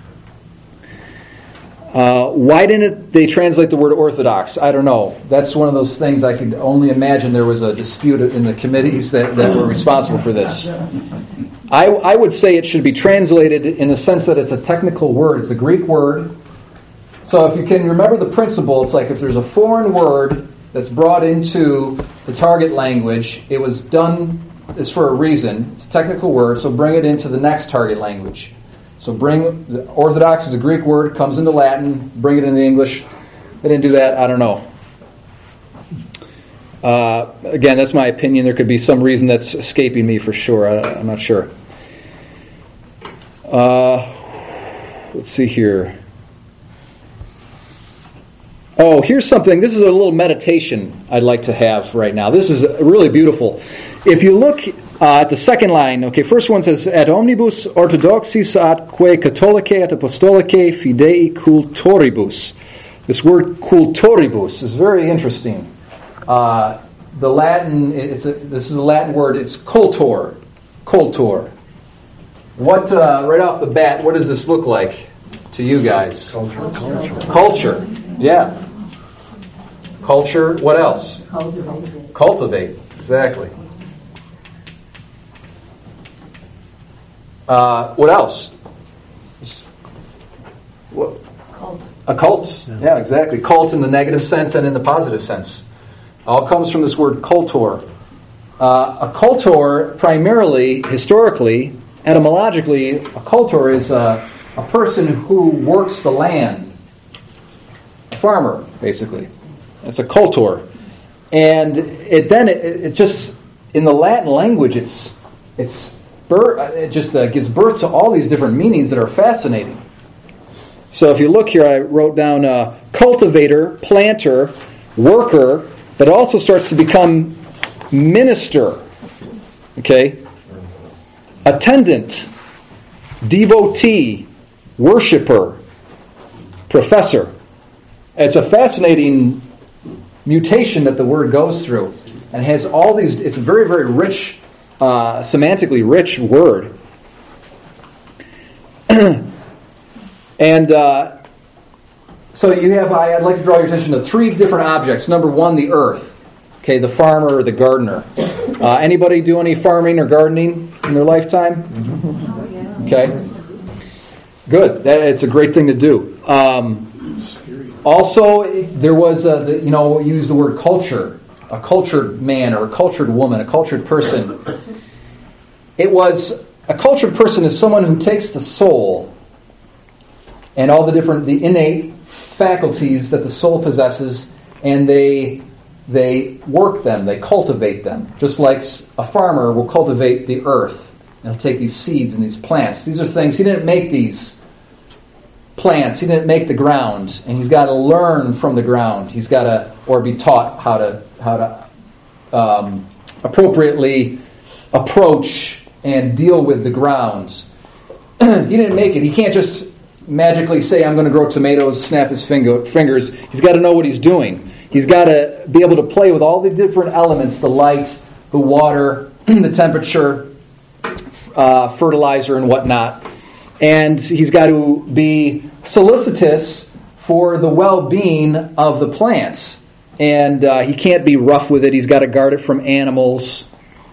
S1: Uh, why didn't they translate the word Orthodox? I don't know. That's one of those things I could only imagine there was a dispute in the committees that, that were responsible for this. I, I would say it should be translated in the sense that it's a technical word. It's a Greek word. So if you can remember the principle, it's like if there's a foreign word that's brought into the target language, it was done, it's for a reason. It's a technical word, so bring it into the next target language. So bring, the Orthodox is a Greek word, comes into Latin, bring it into English. They didn't do that, I don't know. Uh, again, that's my opinion. There could be some reason that's escaping me for sure. I, I'm not sure. Uh, let's see here. Oh, here's something. This is a little meditation I'd like to have right now. This is really beautiful. If you look uh, at the second line, okay, first one says, et omnibus orthodoxis atque catholicae et apostolicae fidei cultoribus. This word cultoribus is very interesting. Uh, the Latin, it's a, this is a Latin word, it's cultor. Cultor. What, uh, right off the bat, what does this look like to you guys?
S8: Culture. Culture.
S1: Culture. Yeah. Culture. What else?
S3: Cultivate.
S1: Cultivate. Exactly. Uh, what else? What?
S3: Cult.
S1: A cult. Yeah. yeah, exactly. Cult in the negative sense and in the positive sense. All comes from this word cultor. Uh, a cultor, primarily, historically, etymologically, a cultor is a, a person who works the land. A farmer, basically. That's a cultor. And it then, it, it just, in the Latin language, it's it's it just uh, gives birth to all these different meanings that are fascinating. So if you look here, I wrote down uh, cultivator, planter, worker, that also starts to become minister, okay, attendant, devotee, worshiper, professor. It's a fascinating mutation that the word goes through, and has all these. It's a very, very rich, uh, semantically rich word. And uh, so you have. I, I'd like to draw your attention to three different objects. Number one, the earth. Okay, the farmer or the gardener. Uh, anybody do any farming or gardening in their lifetime? Okay, good. That, it's a great thing to do. Um, also, there was a, the, you know, use the word culture. A cultured man or a cultured woman, a cultured person. It was a cultured person is someone who takes the soul and all the different, the innate faculties that the soul possesses, and they they work them, they cultivate them. Just like a farmer will cultivate the earth. And he'll take these seeds and these plants. These are things, he didn't make these plants, he didn't make the ground, and he's got to learn from the ground. He's got to, or be taught how to how to um, appropriately approach and deal with the grounds. He didn't make it. He can't just magically say, I'm going to grow tomatoes, snap his finger, fingers. He's got to know what he's doing. He's got to be able to play with all the different elements, the light, the water, the temperature, uh, fertilizer, and whatnot. And he's got to be solicitous for the well-being of the plants. And uh, he can't be rough with it. He's got to guard it from animals.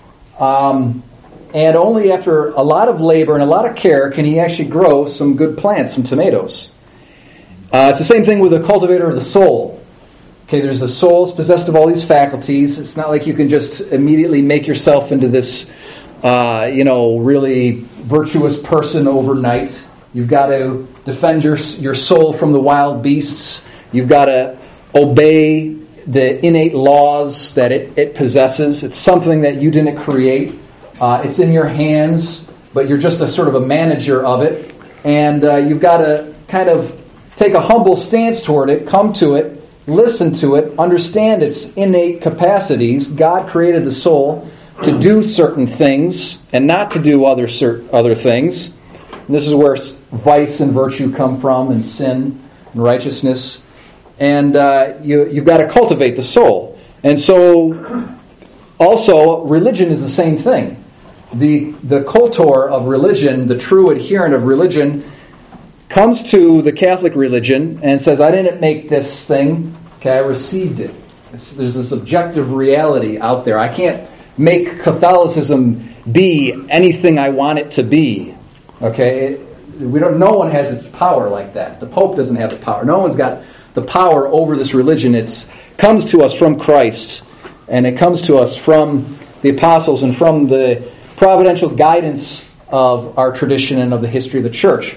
S1: Um, and only after a lot of labor and a lot of care can he actually grow some good plants, some tomatoes. Uh, it's the same thing with the cultivator of the soul. Okay, there's the soul, it's possessed of all these faculties. It's not like you can just immediately make yourself into this, uh, you know, really virtuous person overnight. You've got to defend your your soul from the wild beasts. You've got to obey the innate laws that it, it possesses. It's something that you didn't create. Uh, it's in your hands, but you're just a sort of a manager of it. And uh, you've got to kind of take a humble stance toward it, come to it, listen to it, understand its innate capacities. God created the soul to do certain things and not to do other cert- other things. And this is where vice and virtue come from, and sin and righteousness. And uh, you, you've got to cultivate the soul. And so, also, religion is the same thing. The, the cultor of religion, the true adherent of religion, comes to the Catholic religion and says, I didn't make this thing, okay, I received it. It's, there's this objective reality out there. I can't make Catholicism be anything I want it to be. Okay? We don't. No one has the power like that. The Pope doesn't have the power. No one's got the power over this religion. It comes to us from Christ, and it comes to us from the apostles and from the providential guidance of our tradition and of the history of the church.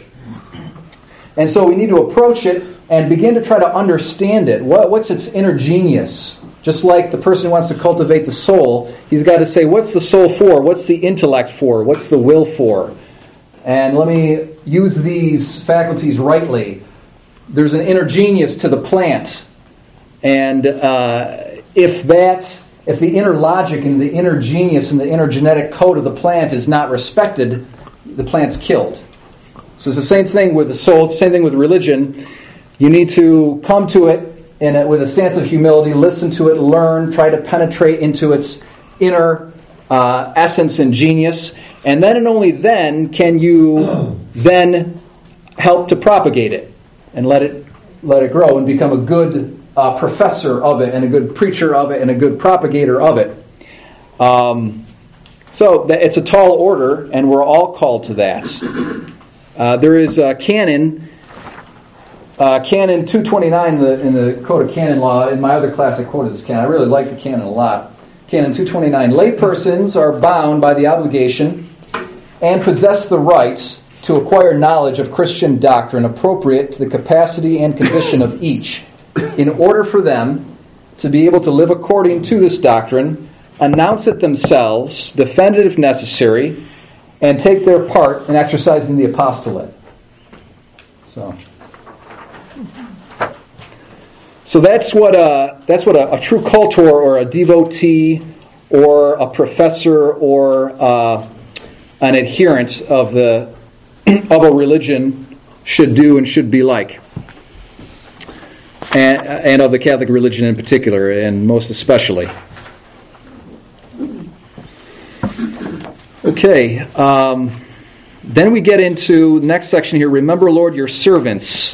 S1: And so we need to approach it and begin to try to understand it. What, what's its inner genius? Just like the person who wants to cultivate the soul, he's got to say, what's the soul for? What's the intellect for? What's the will for? And let me use these faculties rightly. There's an inner genius to the plant. And uh, if that, if the inner logic and the inner genius and the inner genetic code of the plant is not respected, the plant's killed. So it's the same thing with the soul. It's the same thing with religion. You need to come to it in a, with a stance of humility, listen to it, learn, try to penetrate into its inner uh, essence and genius, And then and only then can you then help to propagate it and let it let it grow and become a good uh, professor of it and a good preacher of it and a good propagator of it. Um, so that it's a tall order, and we're all called to that. Uh, there is a canon, uh, Canon two twenty-nine in the, in the Code of Canon Law. In my other class, I quoted this canon. I really like the canon a lot. Canon two twenty-nine. Laypersons are bound by the obligation and possess the right to acquire knowledge of Christian doctrine appropriate to the capacity and condition of each, in order for them to be able to live according to this doctrine, announce it themselves, defend it if necessary, and take their part in exercising the apostolate. So, so that's what a that's what a, a true cultor or a devotee or a professor or uh, an adherent of the of a religion should do and should be like, and, and of the Catholic religion in particular, and most especially. Okay, um, then we get into the next section here. Remember, Lord, your servants.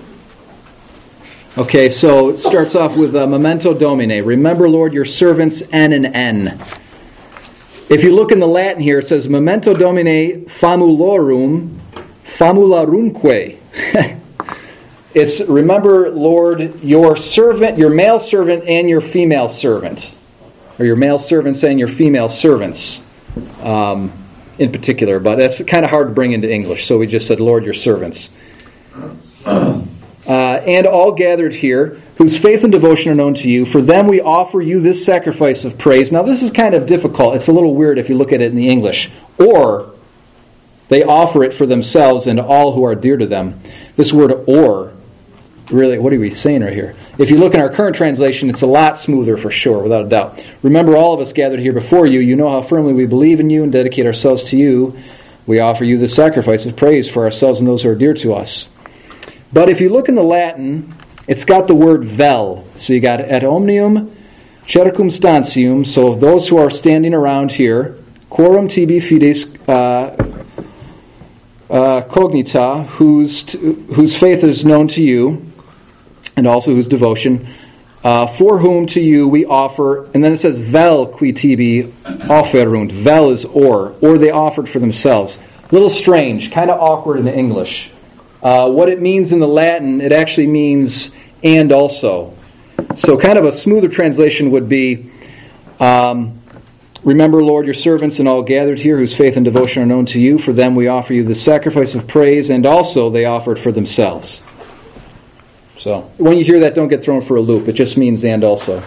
S1: Okay, so it starts off with uh, Memento Domine. Remember, Lord, your servants, N and N. If you look in the Latin here, it says, Memento Domine famulorum, famularumque. It's, remember, Lord, your servant, your male servant and your female servant. Or your male servants and your female servants. Um, in particular, but that's kind of hard to bring into English, so we just said, Lord, your servants. Uh, and all gathered here, whose faith and devotion are known to you, for them we offer you this sacrifice of praise. Now this is kind of difficult. It's a little weird if you look at it in the English. Or, they offer it for themselves and all who are dear to them. This word or, really, what are we saying right here? If you look in our current translation, it's a lot smoother for sure, without a doubt. Remember, all of us gathered here before you, you know how firmly we believe in you and dedicate ourselves to you. We offer you the sacrifice of praise for ourselves and those who are dear to us. But if you look in the Latin, it's got the word vel. So you got et omnium circumstantium, so those who are standing around here, quorum tibi fides uh, uh, cognita, whose, t- whose faith is known to you, and also whose devotion, uh, for whom to you we offer, and then it says, vel qui tibi offerunt. Vel is or, or they offered for themselves. A little strange, kind of awkward in the English. Uh, what it means in the Latin, it actually means and also. So kind of a smoother translation would be, um, remember, Lord, your servants and all gathered here, whose faith and devotion are known to you. For them we offer you the sacrifice of praise, and also they offered for themselves. So, when you hear that, don't get thrown for a loop. It just means and also.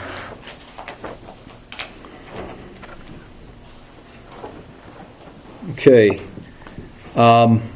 S1: Okay. Um,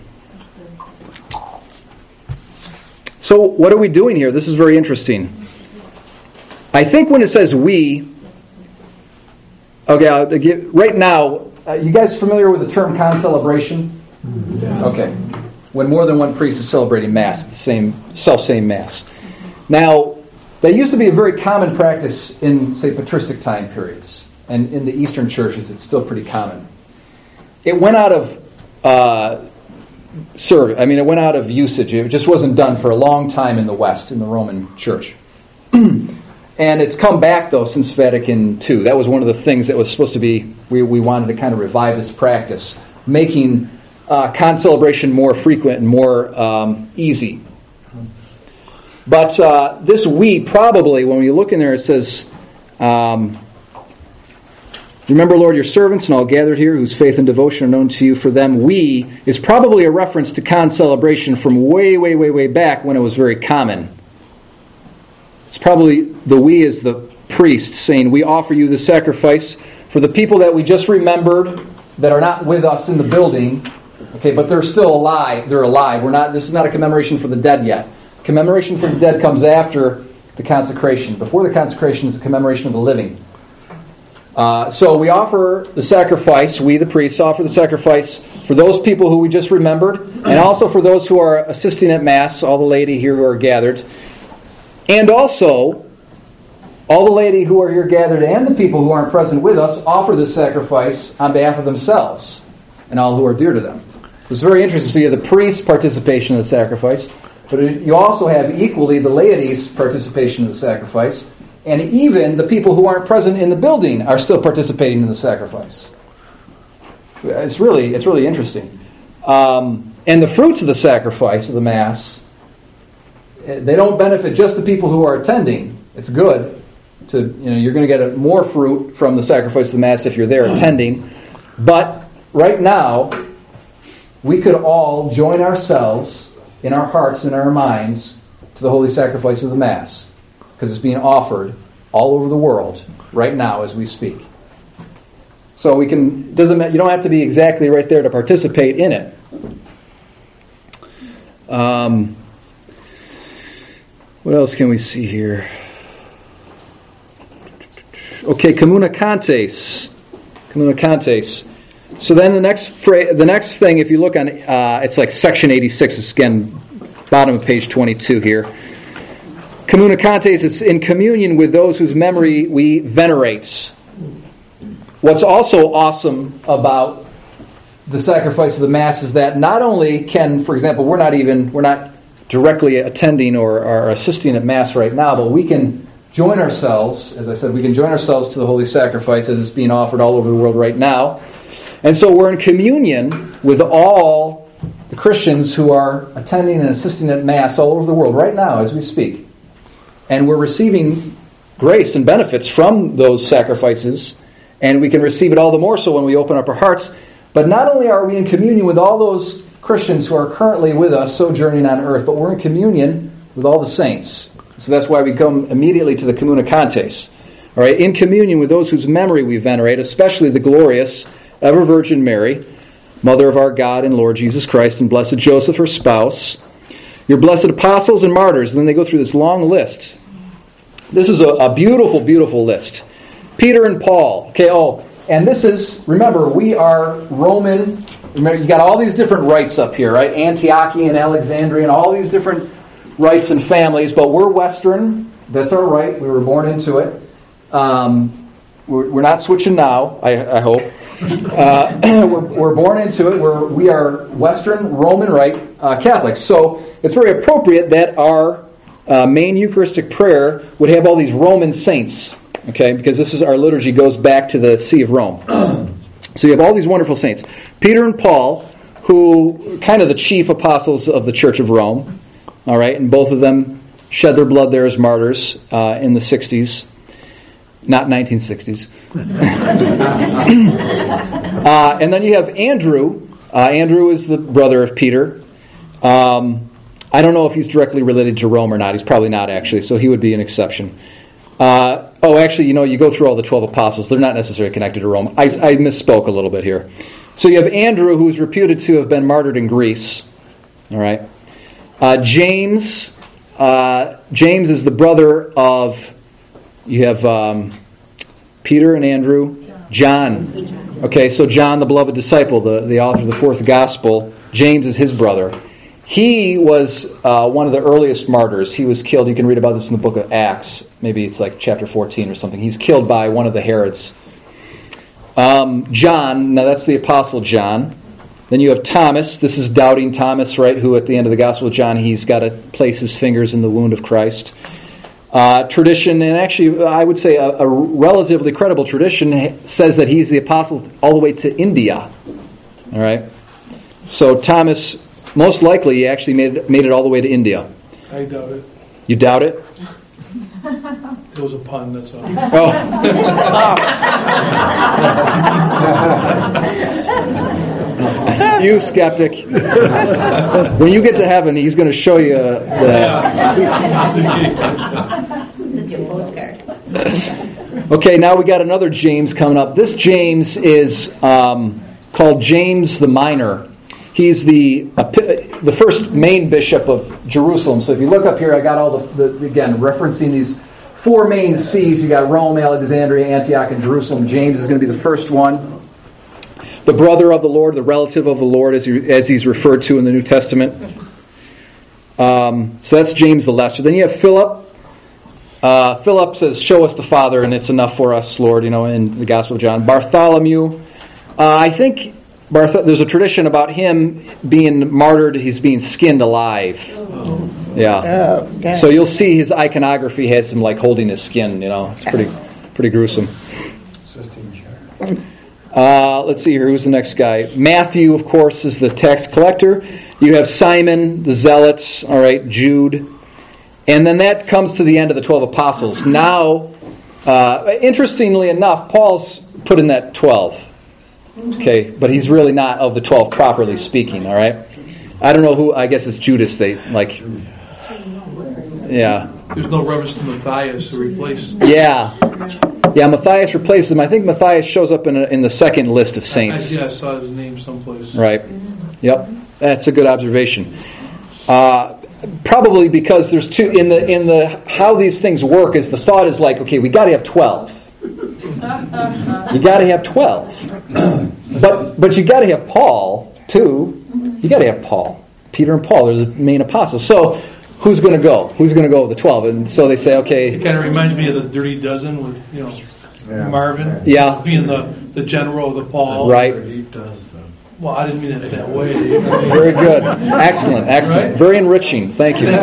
S1: so, what are we doing here? This is very interesting. I think when it says we, okay, I'll give, right now, uh, you guys familiar with the term concelebration? Yeah. Okay. When more than one priest is celebrating Mass, the same self-same Mass. Now, that used to be a very common practice in, say, patristic time periods. And in the Eastern churches, it's still pretty common. It went out of uh, service. I mean, it went out of usage. It just wasn't done for a long time in the West, in the Roman Church. And it's come back, though, since Vatican Two. That was one of the things that was supposed to be, we, we wanted to kind of revive this practice, making Uh, concelebration more frequent and more um, easy. But uh, this we probably, when we look in there, it says, um, remember, Lord, your servants and all gathered here, whose faith and devotion are known to you. For them, we is probably a reference to concelebration from way, way, way, way back when it was very common. It's probably the we is the priest saying, we offer you the sacrifice for the people that we just remembered that are not with us in the building. Okay, but they're still alive. They're alive. We're not. This is not a commemoration for the dead yet. Commemoration for the dead comes after the consecration. Before the consecration is a commemoration of the living. Uh, so we offer the sacrifice. We, the priests, offer the sacrifice for those people who we just remembered, and also for those who are assisting at Mass, all the laity here who are gathered, and also all the laity who are here gathered and the people who aren't present with us offer this sacrifice on behalf of themselves. and all who are dear to them. It's very interesting. So you have the priest's participation in the sacrifice, but you also have equally the laity's participation in the sacrifice, and even the people who aren't present in the building are still participating in the sacrifice. It's really, it's really interesting. Um, and the fruits of the sacrifice of the Mass, they don't benefit just the people who are attending. It's good to, you know, you're going to get a, more fruit from the sacrifice of the Mass if you're there attending. But right now, we could all join ourselves in our hearts and our minds to the holy sacrifice of the Mass, because it's being offered all over the world right now as we speak. So we can, doesn't you don't have to be exactly right there to participate in it. Um, what else can we see here? Okay, communicantes. Communicantes. So then the next fra- the next thing, if you look on, uh, it's like section eighty-six. It's again, bottom of page twenty-two here. Communicantes, it's in communion with those whose memory we venerate. What's also awesome about the sacrifice of the Mass is that not only can, for example, we're not even, we're not directly attending or, or assisting at Mass right now, but we can join ourselves, as I said, we can join ourselves to the holy sacrifice as it's being offered all over the world right now. And so we're in communion with all the Christians who are attending and assisting at Mass all over the world right now as we speak. And we're receiving grace and benefits from those sacrifices, and we can receive it all the more so when we open up our hearts. But not only are we in communion with all those Christians who are currently with us sojourning on earth, but we're in communion with all the saints. So that's why we come immediately to the communicantes. All right, in communion with those whose memory we venerate, especially the glorious ever Virgin Mary, Mother of our God and Lord Jesus Christ, and blessed Joseph, her spouse, your blessed apostles and martyrs. And then they go through this long list. This is a, a beautiful, beautiful list. Peter and Paul. Okay, oh, and this is, remember, we are Roman. Remember, you got all these different rites up here, right? Antiochian, Alexandrian, all these different rites and families, but we're Western. That's our right. We were born into it. Um, we're, we're not switching now, I, I hope. Uh, we're, we're born into it. We're, we are Western Roman Rite uh, Catholics. So it's very appropriate that our uh, main Eucharistic prayer would have all these Roman saints, okay? Because this is our liturgy goes back to the See of Rome. So you have all these wonderful saints. Peter and Paul, who kind of the chief apostles of the Church of Rome, all right? And both of them shed their blood there as martyrs uh, in the sixties. Not nineteen sixties. uh, and then you have Andrew. Uh, Andrew is the brother of Peter. Um, I don't know if he's directly related to Rome or not. He's probably not, actually, so he would be an exception. Uh, oh, actually, you know, you go through all the twelve apostles. They're not necessarily connected to Rome. I, I misspoke a little bit here. So you have Andrew, who's reputed to have been martyred in Greece. All right. Uh, James. Uh, James is the brother of... You have um, Peter and Andrew, John. Okay, so John, the beloved disciple, the, the author of the fourth gospel, James is his brother. He was uh, one of the earliest martyrs. He was killed. You can read about this in the book of Acts. Maybe it's like chapter fourteen or something. He's killed by one of the Herods. Um, John, now that's the apostle John. Then you have Thomas. This is doubting Thomas, right, who at the end of the gospel of John, he's got to place his fingers in the wound of Christ. Uh, tradition, and actually I would say a, a relatively credible tradition, says that he's the apostle all the way to India. All right? So Thomas, most likely, he actually made it, made it all the way to India.
S8: I doubt it.
S1: You doubt it?
S8: It was a pun, that's all.
S1: Oh. You skeptic. When you get to heaven, he's going to show you the...
S9: This is your postcard.
S1: Okay, now we got another James coming up. This James is um, called James the Minor. He's the uh, the first main bishop of Jerusalem. So if you look up here, I got all the, the again, referencing these four main sees. You got Rome, Alexandria, Antioch, and Jerusalem. James is going to be the first one. The brother of the Lord, the relative of the Lord, as, he, as he's referred to in the New Testament. Um, so that's James the Lesser. Then you have Philip. Uh, Philip says, "Show us the Father, and it's enough for us, Lord." You know, in the Gospel of John. Bartholomew. Uh, I think Barth- there's a tradition about him being martyred. He's being skinned alive. Yeah.
S2: Oh, God.
S1: So you'll see his iconography has him like holding his skin. You know, it's pretty pretty gruesome. Uh, let's see here. Who's the next guy? Matthew, of course, is the tax collector. You have Simon, the zealot. All right, Jude, and then that comes to the end of the twelve apostles. Now, uh, interestingly enough, Paul's put in that twelve. Okay, but he's really not of the twelve, properly speaking. All right, I don't know who. I guess it's Judas. They like. Yeah.
S8: There's no reference to Matthias to replace.
S1: Yeah. Yeah, Matthias replaces him. I think Matthias shows up in a, in the second list of saints.
S8: I, yeah, I saw his name someplace.
S1: Right. Yep. That's a good observation. Uh, probably because there's two in the in the how these things work is the thought is like, okay, we got to have twelve. You got to have twelve. But but you got to have Paul too. You got to have Paul, Peter, and Paul. They're the main apostles. So. Who's going to go? Who's going to go with the twelve? And so they say, okay.
S8: It kind of reminds me of the Dirty Dozen with, you know, yeah. Marvin.
S1: Yeah.
S8: Being the, the general of the Paul.
S1: Right.
S8: Well, I didn't mean it that way.
S1: Very good. Excellent. Excellent. Right? Very enriching. Thank you.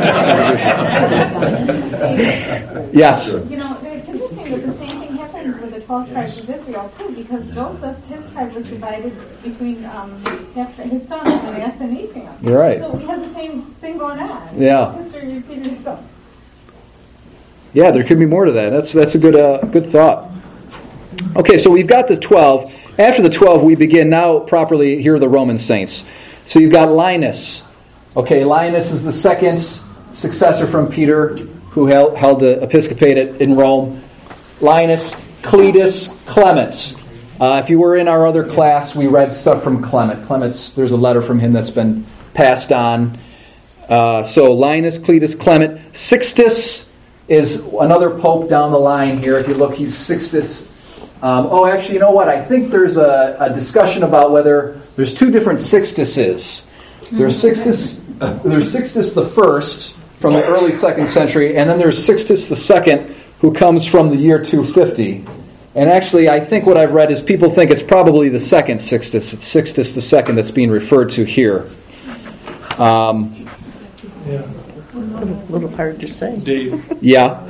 S1: Yes.
S9: You know, it's interesting that the same thing happened with the twelve tribes of Israel, too, because Joseph, his tribe was divided between um, his sons, Manasseh and Ephraim.
S1: You're right.
S9: So we have the same thing going on.
S1: Yeah.
S9: History repeated itself.
S1: Yeah, there could be more to that. That's that's a good uh, good thought. Okay, so we've got the twelve. After the twelve, we begin now properly. Here are the Roman saints. So you've got Linus. Okay, Linus is the second successor from Peter, who held, held the episcopate in Rome. Linus, Cletus, Clement. Uh, if you were in our other class, we read stuff from Clement. Clement's, there's a letter from him that's been passed on. Uh, so Linus, Cletus, Clement. Sixtus is another pope down the line here. If you look, he's Sixtus. Um, oh, actually, you know what? I think there's a, a discussion about whether there's two different Sixtuses. There's Sixtus, there's Sixtus the First from the early second century, and then there's Sixtus the Second, who comes from the year two fifty. And actually, I think what I've read is people think it's probably the second Sixtus. It's Sixtus the Second that's being referred to here. Um,
S8: yeah.
S2: A little hard to say.
S8: Dave.
S1: Yeah.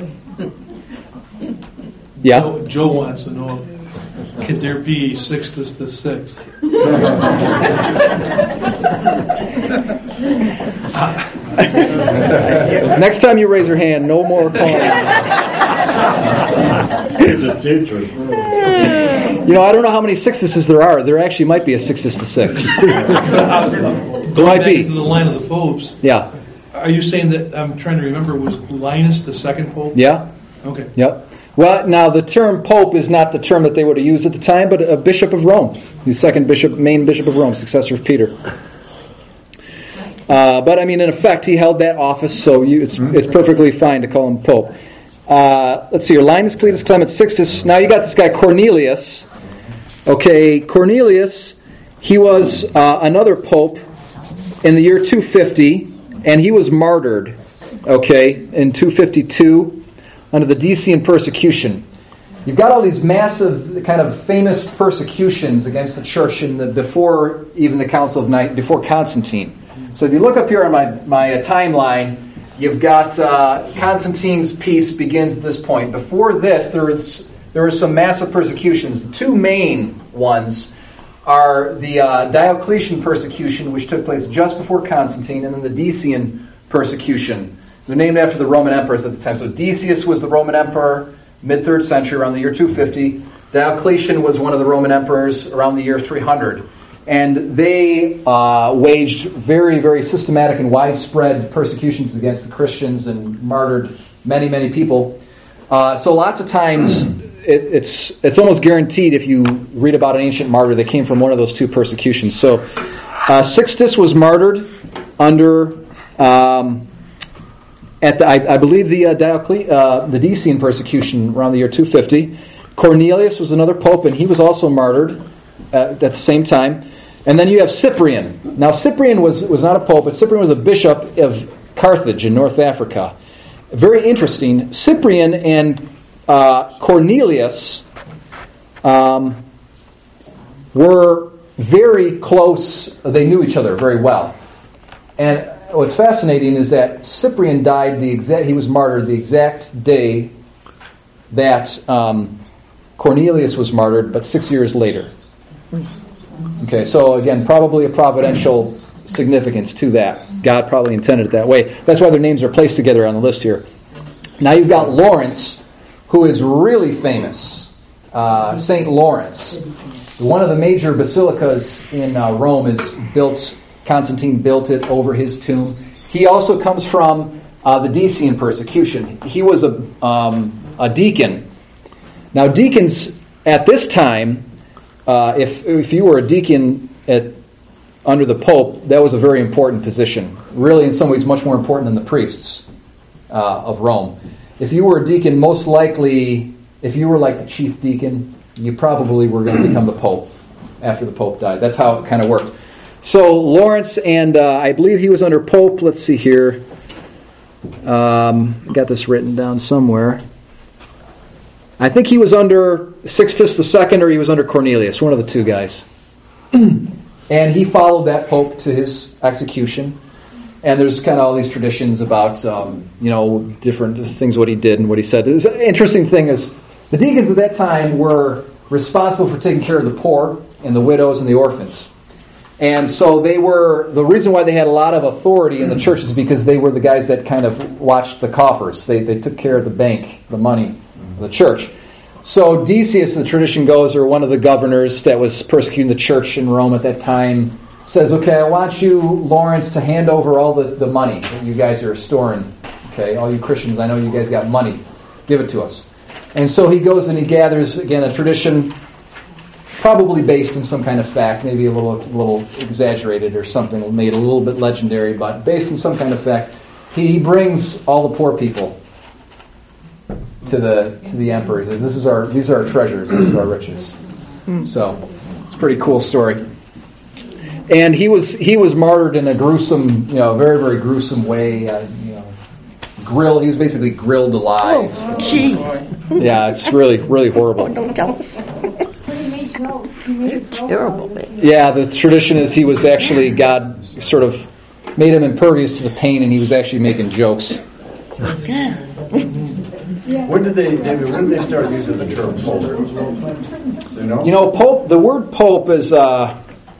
S1: Yeah.
S8: Joe, Joe wants to know, could there be Sixtus the Sixth?
S1: Next time you raise your hand, no more calling.
S6: He's a teacher.
S1: You know, I don't know how many Sixtuses there are. There actually might be a Sixtus the Sixth.
S8: There
S1: might be.
S8: To the line of the popes.
S1: Yeah.
S8: Are you saying that, I'm trying to remember, was Linus the second pope?
S1: Yeah.
S8: Okay.
S1: Yep. Well, now the term pope is not the term that they would have used at the time, but a bishop of Rome, the second bishop, main bishop of Rome, successor of Peter. Uh, but I mean, in effect, he held that office, so you, it's it's perfectly fine to call him pope. Uh, let's see here, Linus, Cletus, Clement, Sixtus. Now you got this guy Cornelius. Okay, Cornelius, he was uh, another pope in the year two fifty, and he was martyred. Okay, in two fifty-two. Under the Decian persecution. You've got all these massive, kind of famous persecutions against the church in the, before even the Council of Nicaea, before Constantine. So if you look up here on my, my uh, timeline, you've got uh, Constantine's peace begins at this point. Before this, there was, there were some massive persecutions. The two main ones are the uh, Diocletian persecution, which took place just before Constantine, and then the Decian persecution. They're named after the Roman emperors at the time. So Decius was the Roman emperor, mid-third century, around the year two fifty. Diocletian was one of the Roman emperors around the year three hundred. And they uh, waged very, very systematic and widespread persecutions against the Christians and martyred many, many people. Uh, so lots of times it, it's it's almost guaranteed if you read about an ancient martyr that came from one of those two persecutions. So uh, Sixtus was martyred under... Um, At the, I, I believe the uh, Diocle- uh, the Decian persecution around the year two fifty. Cornelius was another pope, and he was also martyred uh, at the same time. And then you have Cyprian. Now Cyprian was, was not a pope, but Cyprian was a bishop of Carthage in North Africa. Very interesting. Cyprian and uh, Cornelius um, were very close. They knew each other very well. And what's fascinating is that Cyprian died the exact. He was martyred the exact day that um, Cornelius was martyred, but six years later. Okay, so again, probably a providential significance to that. God probably intended it that way. That's why their names are placed together on the list here. Now you've got Lawrence, who is really famous. Uh, Saint Lawrence. One of the major basilicas in uh, Rome is built, Constantine built it over his tomb. He also comes from uh, the Decian persecution. He was a, um, a deacon. Now deacons at this time, uh, if, if you were a deacon at under the Pope, that was a very important position. Really, in some ways, much more important than the priests uh, of Rome. If you were a deacon, most likely, if you were like the chief deacon, you probably were going to become the Pope after the Pope died. That's how it kind of worked. So Lawrence, and uh, I believe he was under Pope, let's see here. Um, I got this written down somewhere. I think he was under Sixtus the Second, or he was under Cornelius, one of the two guys. And he followed that pope to his execution. And there's kind of all these traditions about, um, you know, different things, what he did and what he said. The interesting thing is, the deacons at that time were responsible for taking care of the poor and the widows and the orphans. And so they were, the reason why they had a lot of authority in the church is because they were the guys that kind of watched the coffers. They, they took care of the bank, the money of the church. So Decius, the tradition goes, or one of the governors that was persecuting the church in Rome at that time, says, okay, I want you, Lawrence, to hand over all the, the money that you guys are storing. Okay, all you Christians, I know you guys got money. Give it to us. And so he goes and he gathers, again, a tradition probably based in some kind of fact, maybe a little, little exaggerated or something, made a little bit legendary, but based in some kind of fact. He brings all the poor people to the to the emperor. He says, "This is our these are our treasures. This is our riches." So it's a pretty cool story. And he was he was martyred in a gruesome, you know, very very gruesome way. Uh, you know, grilled. He was basically grilled alive.
S2: Oh, gee.
S1: Yeah, it's really really horrible.
S2: Oh, don't tell us.
S9: But he made jokes. He made
S2: You're
S9: a joke
S2: terrible,
S9: out of it.
S2: man.
S1: Yeah, the tradition is he was actually, God sort of made him impervious to the pain, and he was actually making jokes.
S10: When did they, David, when did they start using the term pope? You know?
S1: You know, pope. The word pope is uh,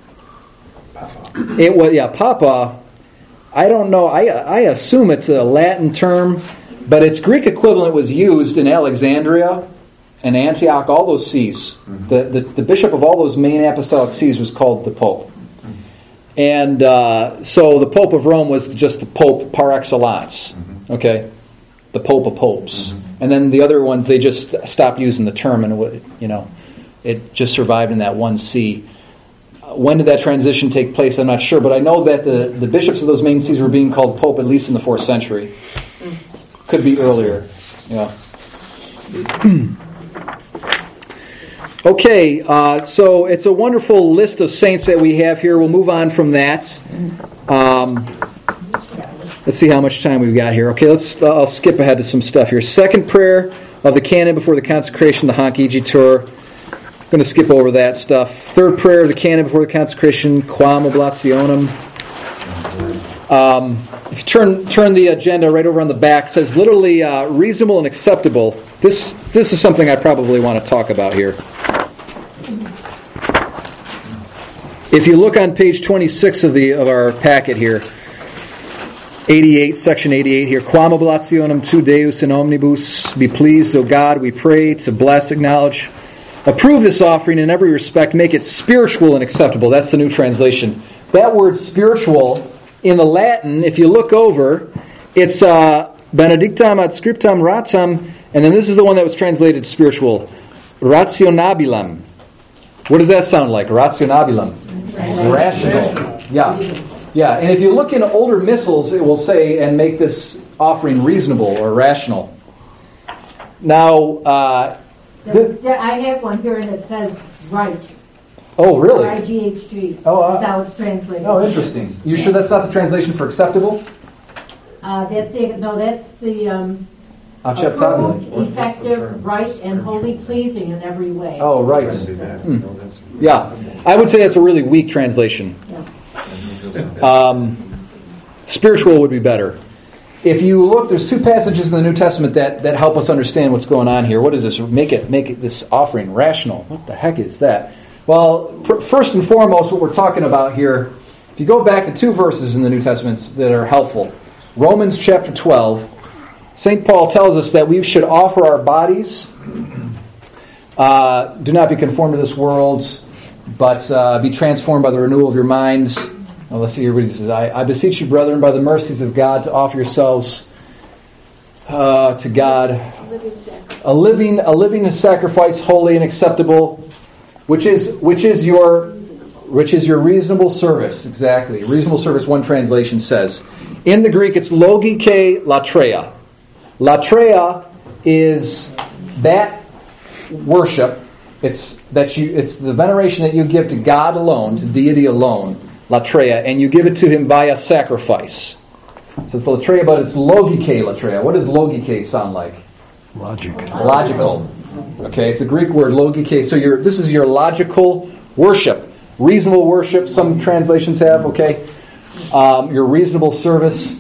S1: it was yeah, papa. I don't know. I I assume it's a Latin term, but its Greek equivalent was used in Alexandria and Antioch, all those sees. Mm-hmm. The, the the bishop of all those main apostolic sees was called the pope. Mm-hmm. And uh, so the Pope of Rome was just the pope par excellence. Mm-hmm. Okay, the pope of popes. Mm-hmm. And then the other ones, they just stopped using the term, and you know, it just survived in that one see. When did that transition take place? I'm not sure, but I know that the, the bishops of those main sees were being called pope at least in the fourth century. Could be earlier. Yeah. Okay, uh, so it's a wonderful list of saints that we have here. We'll move on from that. Um, let's see how much time we've got here. Okay, let's. Uh, I'll skip ahead to some stuff here. Second prayer of the canon before the consecration, the Hanc Igitur. I'm going to skip over that stuff. Third prayer of the canon before the consecration, Quam Oblationem. Um, if you turn turn the agenda right over on the back, it says literally uh, reasonable and acceptable. This this is something I probably want to talk about here. If you look on page twenty-six of the of our packet here, eighty-eight, section eighty-eight here, Quam Oblationem tu Deus in omnibus. Be pleased, O God, we pray, to bless, acknowledge, approve this offering in every respect, make it spiritual and acceptable. That's the new translation. That word spiritual, in the Latin, if you look over, it's uh, benedictam ad scriptam ratam, and then this is the one that was translated spiritual, rationabilem. What does that sound like? Rationabilem. Rational. Yeah. Yeah. And if you look in older missals, it will say, and make this offering reasonable or rational. Now, uh,
S3: th- I have one here and it says right.
S1: Oh, really?
S3: R I G H T.
S1: Oh, uh,
S3: that's how it's translated.
S1: Oh, interesting. You sure that's not the translation for acceptable?
S3: Uh, that's it. No, that's the um,
S1: acceptable,
S3: effective, right, and wholly pleasing in every way.
S1: Oh, right. Hmm. Yeah, I would say that's a really weak translation. Um, spiritual would be better. If you look, there's two passages in the New Testament that, that help us understand what's going on here. What is this? Make it make it this offering rational. What the heck is that? Well, pr- first and foremost, what we're talking about here, if you go back to two verses in the New Testament that are helpful. Romans chapter twelve, Saint Paul tells us that we should offer our bodies. Uh, do not be conformed to this world, but uh, be transformed by the renewal of your minds. Well, let's see, everybody says, I, I beseech you, brethren, by the mercies of God, to offer yourselves uh, to God a living, a living sacrifice, holy and acceptable, which is which is your which is your reasonable service. Exactly, reasonable service. One translation says, in the Greek, it's logike latreia. Latreia is that worship. It's that you. It's the veneration that you give to God alone, to deity alone. Latreia, and you give it to him via sacrifice. So it's latreia, but it's logike latreia. What does logike sound like?
S10: Logic.
S1: Logical. Okay, it's a Greek word, logike. So your this is your logical worship. Reasonable worship, some translations have, okay? Um, your reasonable service.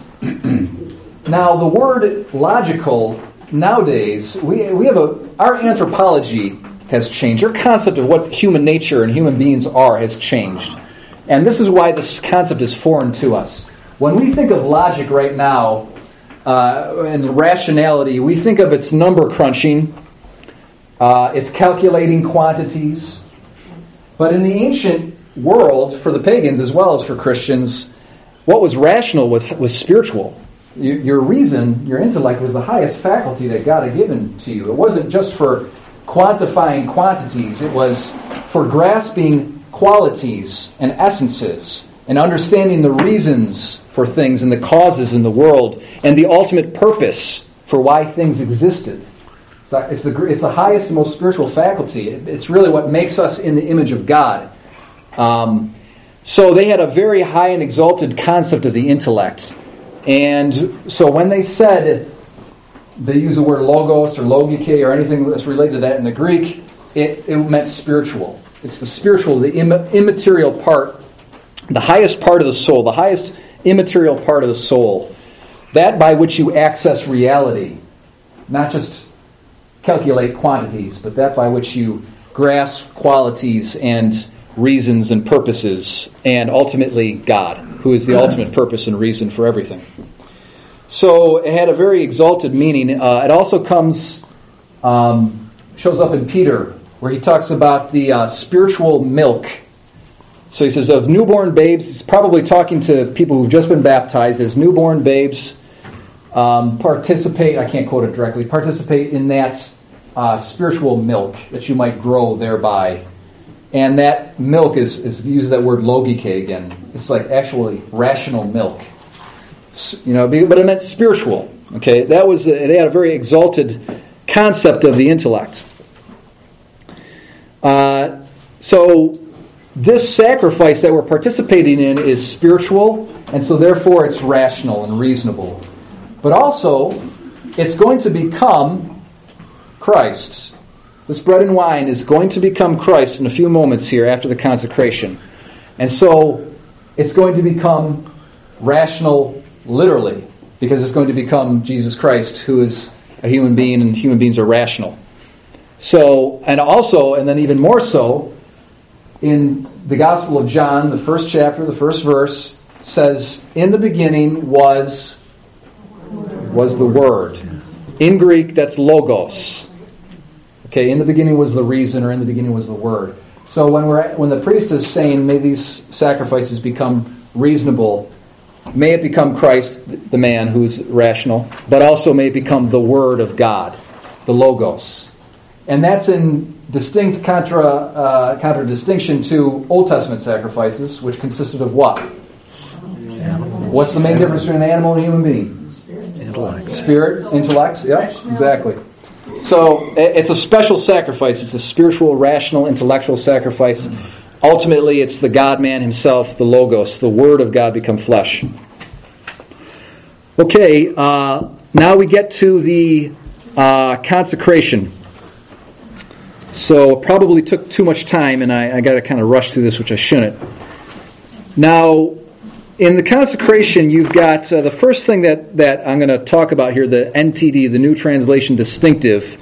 S1: Now, the word logical, nowadays, we we have a, our anthropology has changed. Our concept of what human nature and human beings are has changed. And this is why this concept is foreign to us. When we think of logic right now, uh, and rationality, we think of its number crunching, uh, it's calculating quantities. But in the ancient world, for the pagans as well as for Christians, what was rational was, was spiritual. Your, your reason, your intellect, was the highest faculty that God had given to you. It wasn't just for quantifying quantities. It was for grasping qualities and essences and understanding the reasons for things and the causes in the world and the ultimate purpose for why things existed. It's the, it's the highest and most spiritual faculty. It's really what makes us in the image of God. Um, so they had a very high and exalted concept of the intellect. And so when they said, they use the word logos or logike or anything that's related to that in the Greek, it, it meant spiritual. It's the spiritual, the Im- immaterial part, the highest part of the soul, the highest immaterial part of the soul, that by which you access reality, not just calculate quantities, but that by which you grasp qualities and reasons and purposes, and ultimately God, who is the ultimate purpose and reason for everything. So it had a very exalted meaning. Uh, it also comes, um, shows up in Peter, where he talks about the uh, spiritual milk. So he says, of newborn babes, he's probably talking to people who've just been baptized, as newborn babes um, participate, I can't quote it directly, participate in that uh, spiritual milk that you might grow thereby. And that milk is, is uses that word logike again. It's like actually rational milk. You know, but it meant spiritual. Okay, that was it had a very exalted concept of the intellect. Uh, so this sacrifice that we're participating in is spiritual, and so therefore it's rational and reasonable. But also, it's going to become Christ. This bread and wine is going to become Christ in a few moments here after the consecration. And so it's going to become rational literally, because it's going to become Jesus Christ, who is a human being, and human beings are rational. So, and also, and then even more so, in the Gospel of John, the first chapter, the first verse, says, in the beginning was, was the Word. In Greek, that's logos. Okay, in the beginning was the reason, or in the beginning was the Word. So when we're when the priest is saying, may these sacrifices become reasonable, may it become Christ, the man who's rational, but also may it become the Word of God, the logos. And that's in distinct contra, uh, contradistinction to Old Testament sacrifices, which consisted of what? Animal. What's the main difference between an animal and a human being?
S10: Intellect.
S1: Spirit, intellect, yep, exactly. So it's a special sacrifice. It's a spiritual, rational, intellectual sacrifice. Ultimately, it's the God-man himself, the Logos, the Word of God become flesh. Okay, uh, now we get to the uh, consecration. So probably took too much time, and I, I got to kind of rush through this, which I shouldn't. Now, in the consecration, you've got uh, the first thing that, that I'm going to talk about here, the N T D, the New Translation Distinctive.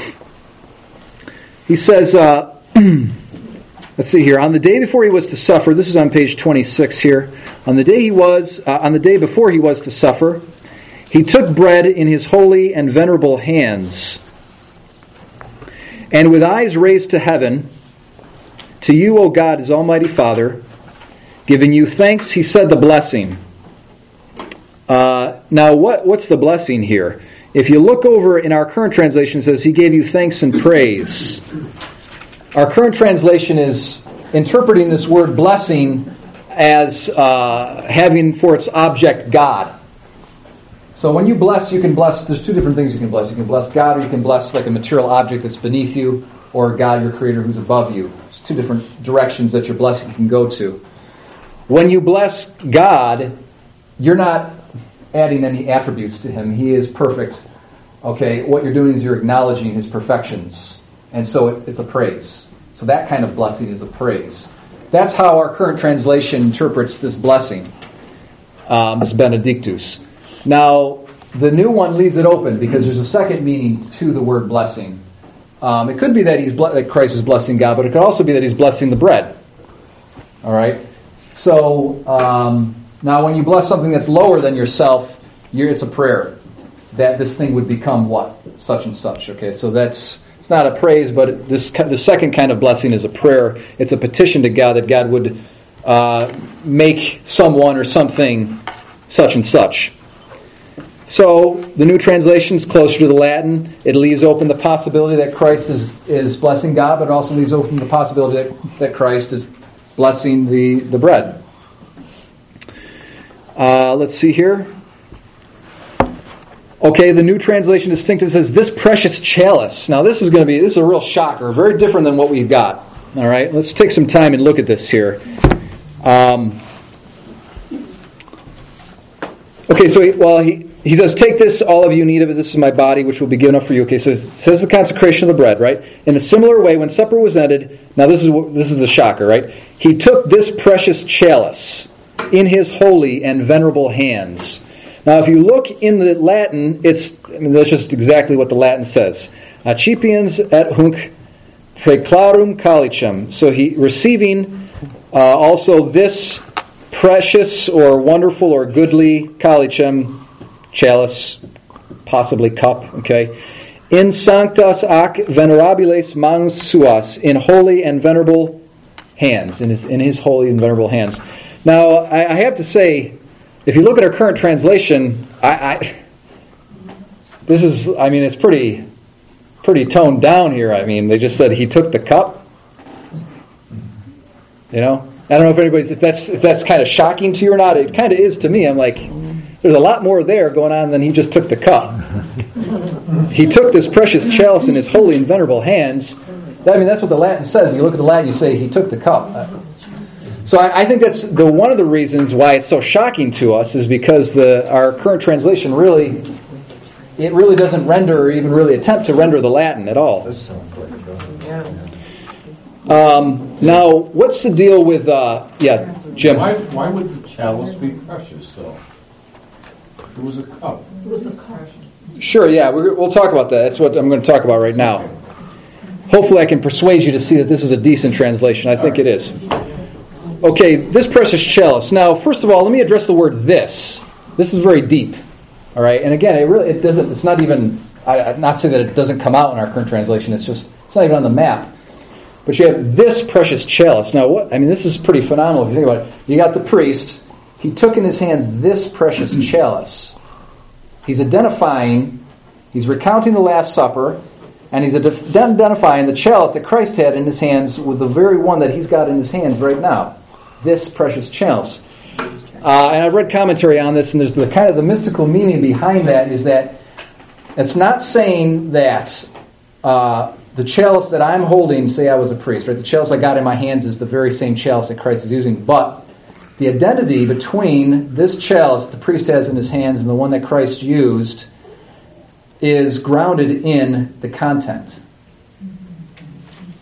S1: He says, uh, let's see here, on the day before he was to suffer, this is on page twenty-six here, on the day he was, uh, on the day before he was to suffer, he took bread in his holy and venerable hands, and with eyes raised to heaven, to you, O God, his almighty Father, giving you thanks, he said the blessing. Uh, now, what, what's the blessing here? If you look over in our current translation, it says, he gave you thanks and praise. Our current translation is interpreting this word blessing as uh, having for its object God. So when you bless, you can bless, there's two different things you can bless. You can bless God, or you can bless like a material object that's beneath you, or God, your creator, who's above you. There's two different directions that your blessing can go to. When you bless God, you're not adding any attributes to him. He is perfect. Okay, what you're doing is you're acknowledging his perfections. And so it, it's a praise. So that kind of blessing is a praise. That's how our current translation interprets this blessing, um, this benedictus. Now, the new one leaves it open because there's a second meaning to the word blessing. Um, it could be that he's ble- that Christ is blessing God, but it could also be that he's blessing the bread. All right? So, um, now when you bless something that's lower than yourself, you're, it's a prayer. That this thing would become what? Such and such. Okay, so that's, it's not a praise, but this the second kind of blessing is a prayer. It's a petition to God that God would uh, make someone or something such and such. So, the New Translation is closer to the Latin. It leaves open the possibility that Christ is, is blessing God, but it also leaves open the possibility that, that Christ is blessing the, the bread. Uh, let's see here. Okay, the New Translation Distinctive says, this precious chalice. Now, this is going to be, this is a real shocker, very different than what we've got. All right, let's take some time and look at this here. Um, okay, so he, well, he, he says, take this, all of you need of it. This is my body, which will be given up for you. Okay, so it says the consecration of the bread, right? In a similar way, when supper was ended, now this is this is the shocker, right? He took this precious chalice in his holy and venerable hands. Now, if you look in the Latin, it's, I mean, that's just exactly what the Latin says. Accipiens et hunc preclarum calicem. So he, receiving uh, also this precious or wonderful or goodly calicem, chalice, possibly cup, okay? In sanctas ac venerabiles manus suas, in holy and venerable hands, in his, in his holy and venerable hands. Now, I, I have to say, if you look at our current translation, I, I this is, I mean, it's pretty, pretty toned down here. I mean, they just said he took the cup. You know, I don't know if anybody's, if that's if that's kind of shocking to you or not. It kind of is to me. I'm like, there's a lot more there going on than he just took the cup. He took this precious chalice in his holy and venerable hands. I mean, that's what the Latin says. You look at the Latin, you say he took the cup. So I, I think that's the one of the reasons why it's so shocking to us is because the our current translation really, it really doesn't render or even really attempt to render the Latin at all. Um, now, what's the deal with, uh, yeah, Jim?
S6: Why, why would the chalice be precious, though? It was a cup.
S3: It was a cup.
S1: Sure, yeah, we're, we'll talk about that. That's what I'm going to talk about right now. Hopefully I can persuade you to see that this is a decent translation. I think it is. Okay, this precious chalice. Now, first of all, let me address the word this. This is very deep. All right, and again, it really it doesn't. It's not even. I, I'm not saying that it doesn't come out in our current translation. It's just it's not even on the map. But you have this precious chalice. Now, what? I mean, this is pretty phenomenal if you think about it. You got the priest. He took in his hands this precious chalice. He's identifying. He's recounting the Last Supper, and he's identifying the chalice that Christ had in his hands with the very one that he's got in his hands right now. This precious chalice. Uh, and I've read commentary on this, and there's the kind of the mystical meaning behind that is that it's not saying that uh, the chalice that I'm holding, say I was a priest, right? The chalice I got in my hands is the very same chalice that Christ is using, but the identity between this chalice that the priest has in his hands and the one that Christ used is grounded in the content.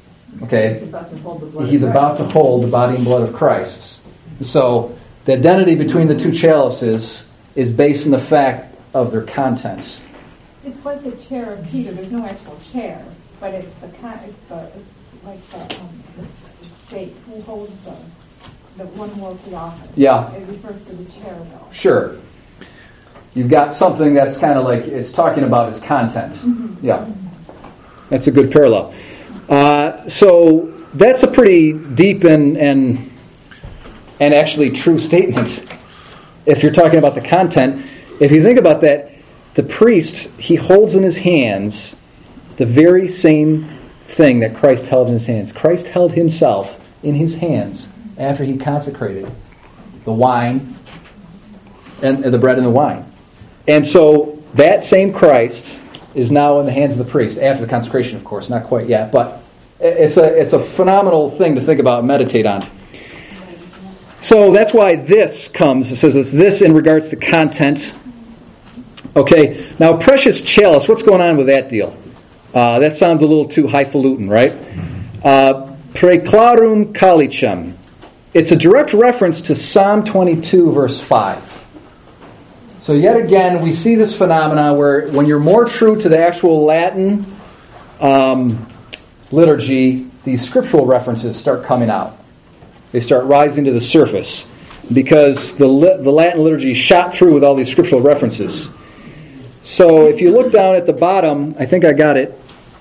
S1: Okay?
S3: He's about to hold the blood
S1: He's
S3: of
S1: about
S3: Christ.
S1: to hold the body and blood of Christ. So the identity between the two chalices is based on the fact of their contents.
S9: It's like the chair of Peter. There's no actual chair, but it's the con- it's the it's like the, um, the, s- the state who holds the the one who holds the office.
S1: Yeah.
S9: It refers to the chair though.
S1: Sure. You've got something that's kind of like, it's talking about its content.
S9: Mm-hmm.
S1: Yeah. That's a good parallel. Uh, so that's a pretty deep and, and and actually true statement. If you're talking about the content, if you think about that, the priest, he holds in his hands the very same thing that Christ held in his hands. Christ held himself in his hands after he consecrated the wine and, and the bread and the wine. And so that same Christ is now in the hands of the priest, after the consecration, of course, not quite yet, but it's a it's a phenomenal thing to think about and meditate on. So that's why this comes. It says it's this in regards to content. Okay, now precious chalice, what's going on with that deal? Uh, that sounds a little too highfalutin, right? Uh, Preclarum calicem. It's a direct reference to Psalm twenty-two, verse five. So yet again, we see this phenomena where when you're more true to the actual Latin um, liturgy, these scriptural references start coming out. They start rising to the surface because the the Latin liturgy shot through with all these scriptural references. So if you look down at the bottom, I think I got it.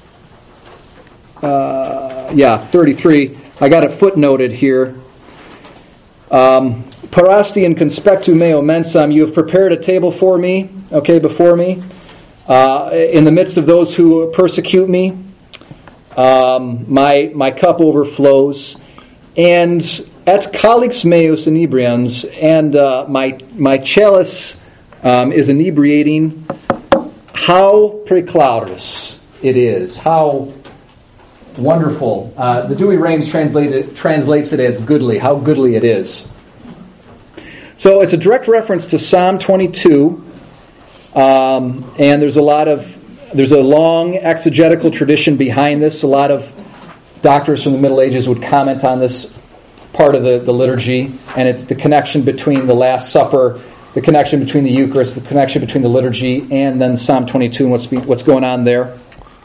S1: Uh, yeah, thirty-three. I got it footnoted here. Um, Parasti and conspectu meo mensam, you have prepared a table for me, okay, before me, uh, in the midst of those who persecute me. Um, my my cup overflows, and et calix meus inebrians, and uh, my my chalice um, is inebriating. How preclaudus it is! How wonderful! Uh, the Douay-Rheims translated translates it as goodly. How goodly it is! So it's a direct reference to Psalm twenty-two, um, and there's a lot of there's a long exegetical tradition behind this. A lot of doctors from the Middle Ages would comment on this part of the, the liturgy, and it's the connection between the Last Supper, the connection between the Eucharist, the connection between the liturgy, and then Psalm twenty-two and what's be, what's going on there.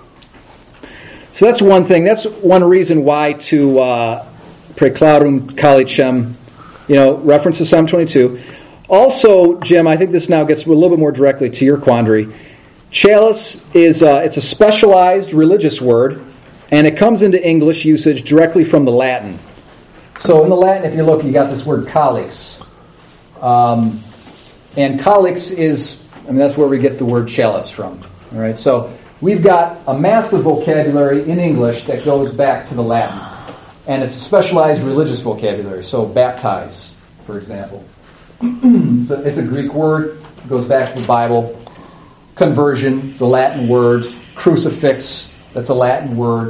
S1: So that's one thing. That's one reason why to uh, Preclarum calicem. You know, reference to Psalm twenty-two. Also, Jim, I think this now gets a little bit more directly to your quandary. Chalice is uh, it's a specialized religious word, and it comes into English usage directly from the Latin. So in the Latin, if you look, you got this word calix. Um, and calix is, I mean, that's where we get the word chalice from. All right, so we've got a massive vocabulary in English that goes back to the Latin. And it's a specialized religious vocabulary. So baptize, for example. it's, a, it's a Greek word. It goes back to the Bible. Conversion is a Latin word. Crucifix, that's a Latin word.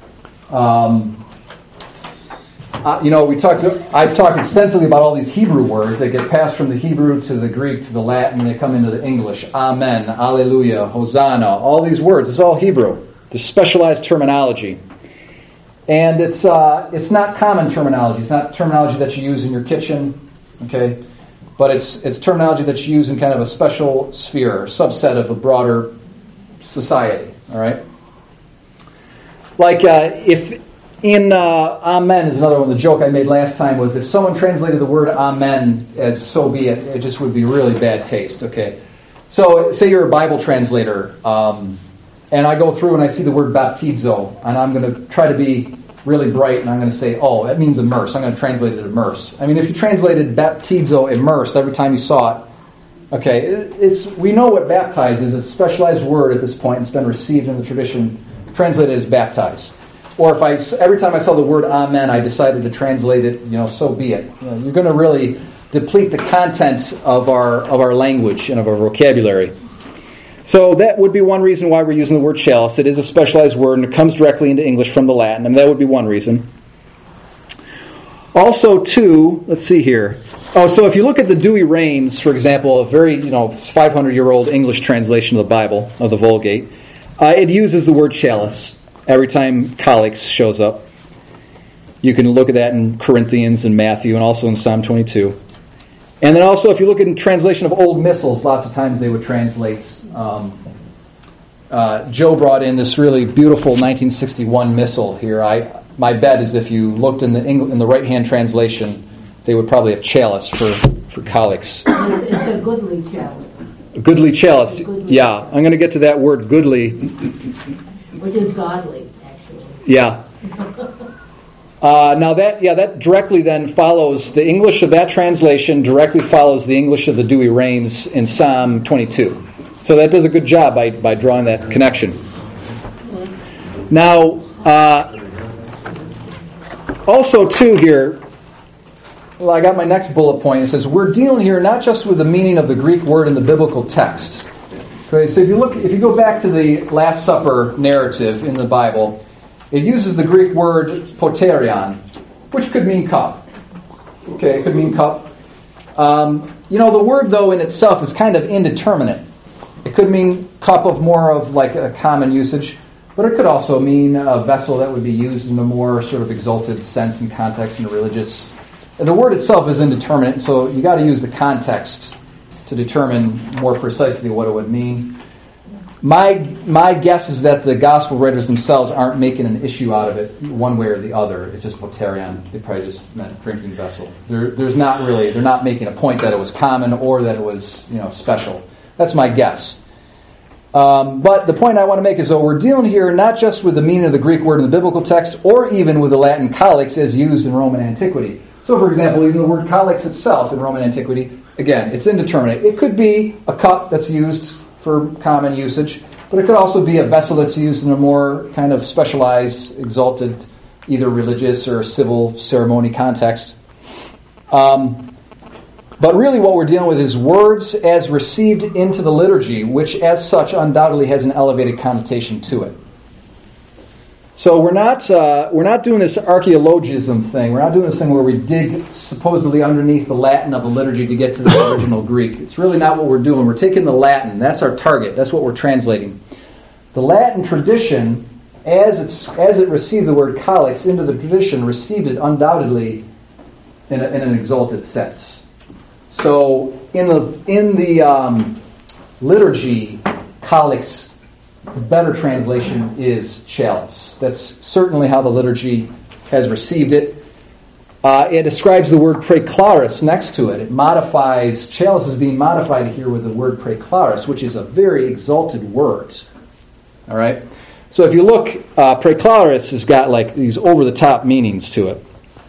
S1: Um, uh, you know, we talked. I've talked extensively about all these Hebrew words that get passed from the Hebrew to the Greek to the Latin, and they come into the English. Amen, Alleluia, Hosanna. All these words, it's all Hebrew. There's specialized terminology. And it's uh, it's not common terminology. It's not terminology that you use in your kitchen, okay? But it's it's terminology that you use in kind of a special sphere, or subset of a broader society, all right? Like uh, if in uh, Amen is another one. The joke I made last time was if someone translated the word Amen as so be it, it just would be really bad taste, okay? So say you're a Bible translator, um, and I go through and I see the word baptizo, and I'm going to try to be really bright, and I'm going to say, oh, that means immerse. I'm going to translate it immerse. I mean, if you translated baptizo immerse every time you saw it, okay, it's we know what baptize is. It's a specialized word at this point. It's been received in the tradition, translated as baptize. Or if I, every time I saw the word amen, I decided to translate it, you know, so be it. You know, you're going to really deplete the content of our of our language and of our vocabulary. So that would be one reason why we're using the word chalice. It is a specialized word, and it comes directly into English from the Latin, and that would be one reason. Also, too, let's see here. Oh, so if you look at the Douay-Rheims, for example, a very, you know, five hundred year old English translation of the Bible, of the Vulgate, uh, it uses the word chalice every time calix shows up. You can look at that in Corinthians and Matthew and also in Psalm twenty-two. And then also, if you look at translation of old missals, lots of times they would translate. Um, uh, Joe brought in this really beautiful nineteen sixty-one missal here. I my bet is if you looked in the Eng- in the right hand translation, they would probably have chalice for for colics.
S3: It's, it's a goodly chalice.
S1: A goodly chalice.
S3: Goodly.
S1: Yeah, I'm going to get to that word goodly.
S3: Which is godly, actually.
S1: Yeah. Uh, now that yeah that directly then follows the English of that translation directly follows the English of the Douay-Rheims in Psalm twenty-two. So that does a good job by, by drawing that connection. Now, uh, also too here, well, I got my next bullet point. It says we're dealing here not just with the meaning of the Greek word in the biblical text. Okay, so if you look, if you go back to the Last Supper narrative in the Bible. It uses the Greek word poterion, which could mean cup. Okay, it could mean cup. Um, you know, the word, though, in itself is kind of indeterminate. It could mean cup of more of like a common usage, but it could also mean a vessel that would be used in a more sort of exalted sense and context in a religious. The word itself is indeterminate, so you got to use the context to determine more precisely what it would mean. My my guess is that the gospel writers themselves aren't making an issue out of it one way or the other. It's just poterion. They probably just meant drinking vessel. There, there's not really, they're not making a point that it was common or that it was, you know, special. That's my guess. Um, but the point I want to make is, though, we're dealing here not just with the meaning of the Greek word in the biblical text or even with the Latin colics as used in Roman antiquity. So, for example, even the word colics itself in Roman antiquity, again, it's indeterminate. It could be a cup that's used for common usage, but it could also be a vessel that's used in a more kind of specialized, exalted, either religious or civil ceremony context. Um, but really what we're dealing with is words as received into the liturgy, which as such undoubtedly has an elevated connotation to it. So we're not uh, we're not doing this archaeologism thing. We're not doing this thing where we dig supposedly underneath the Latin of the liturgy to get to the original Greek. It's really not what we're doing. We're taking the Latin. That's our target. That's what we're translating. The Latin tradition, as it's as it received the word colics into the tradition, received it undoubtedly in, a, in an exalted sense. So in the in the um, liturgy, colics. The better translation is chalice. That's certainly how the liturgy has received it. Uh, it describes the word praeclaris next to it. It modifies, chalice is being modified here with the word praeclaris, which is a very exalted word. All right? So if you look, uh, praeclaris has got like these over-the-top meanings to it.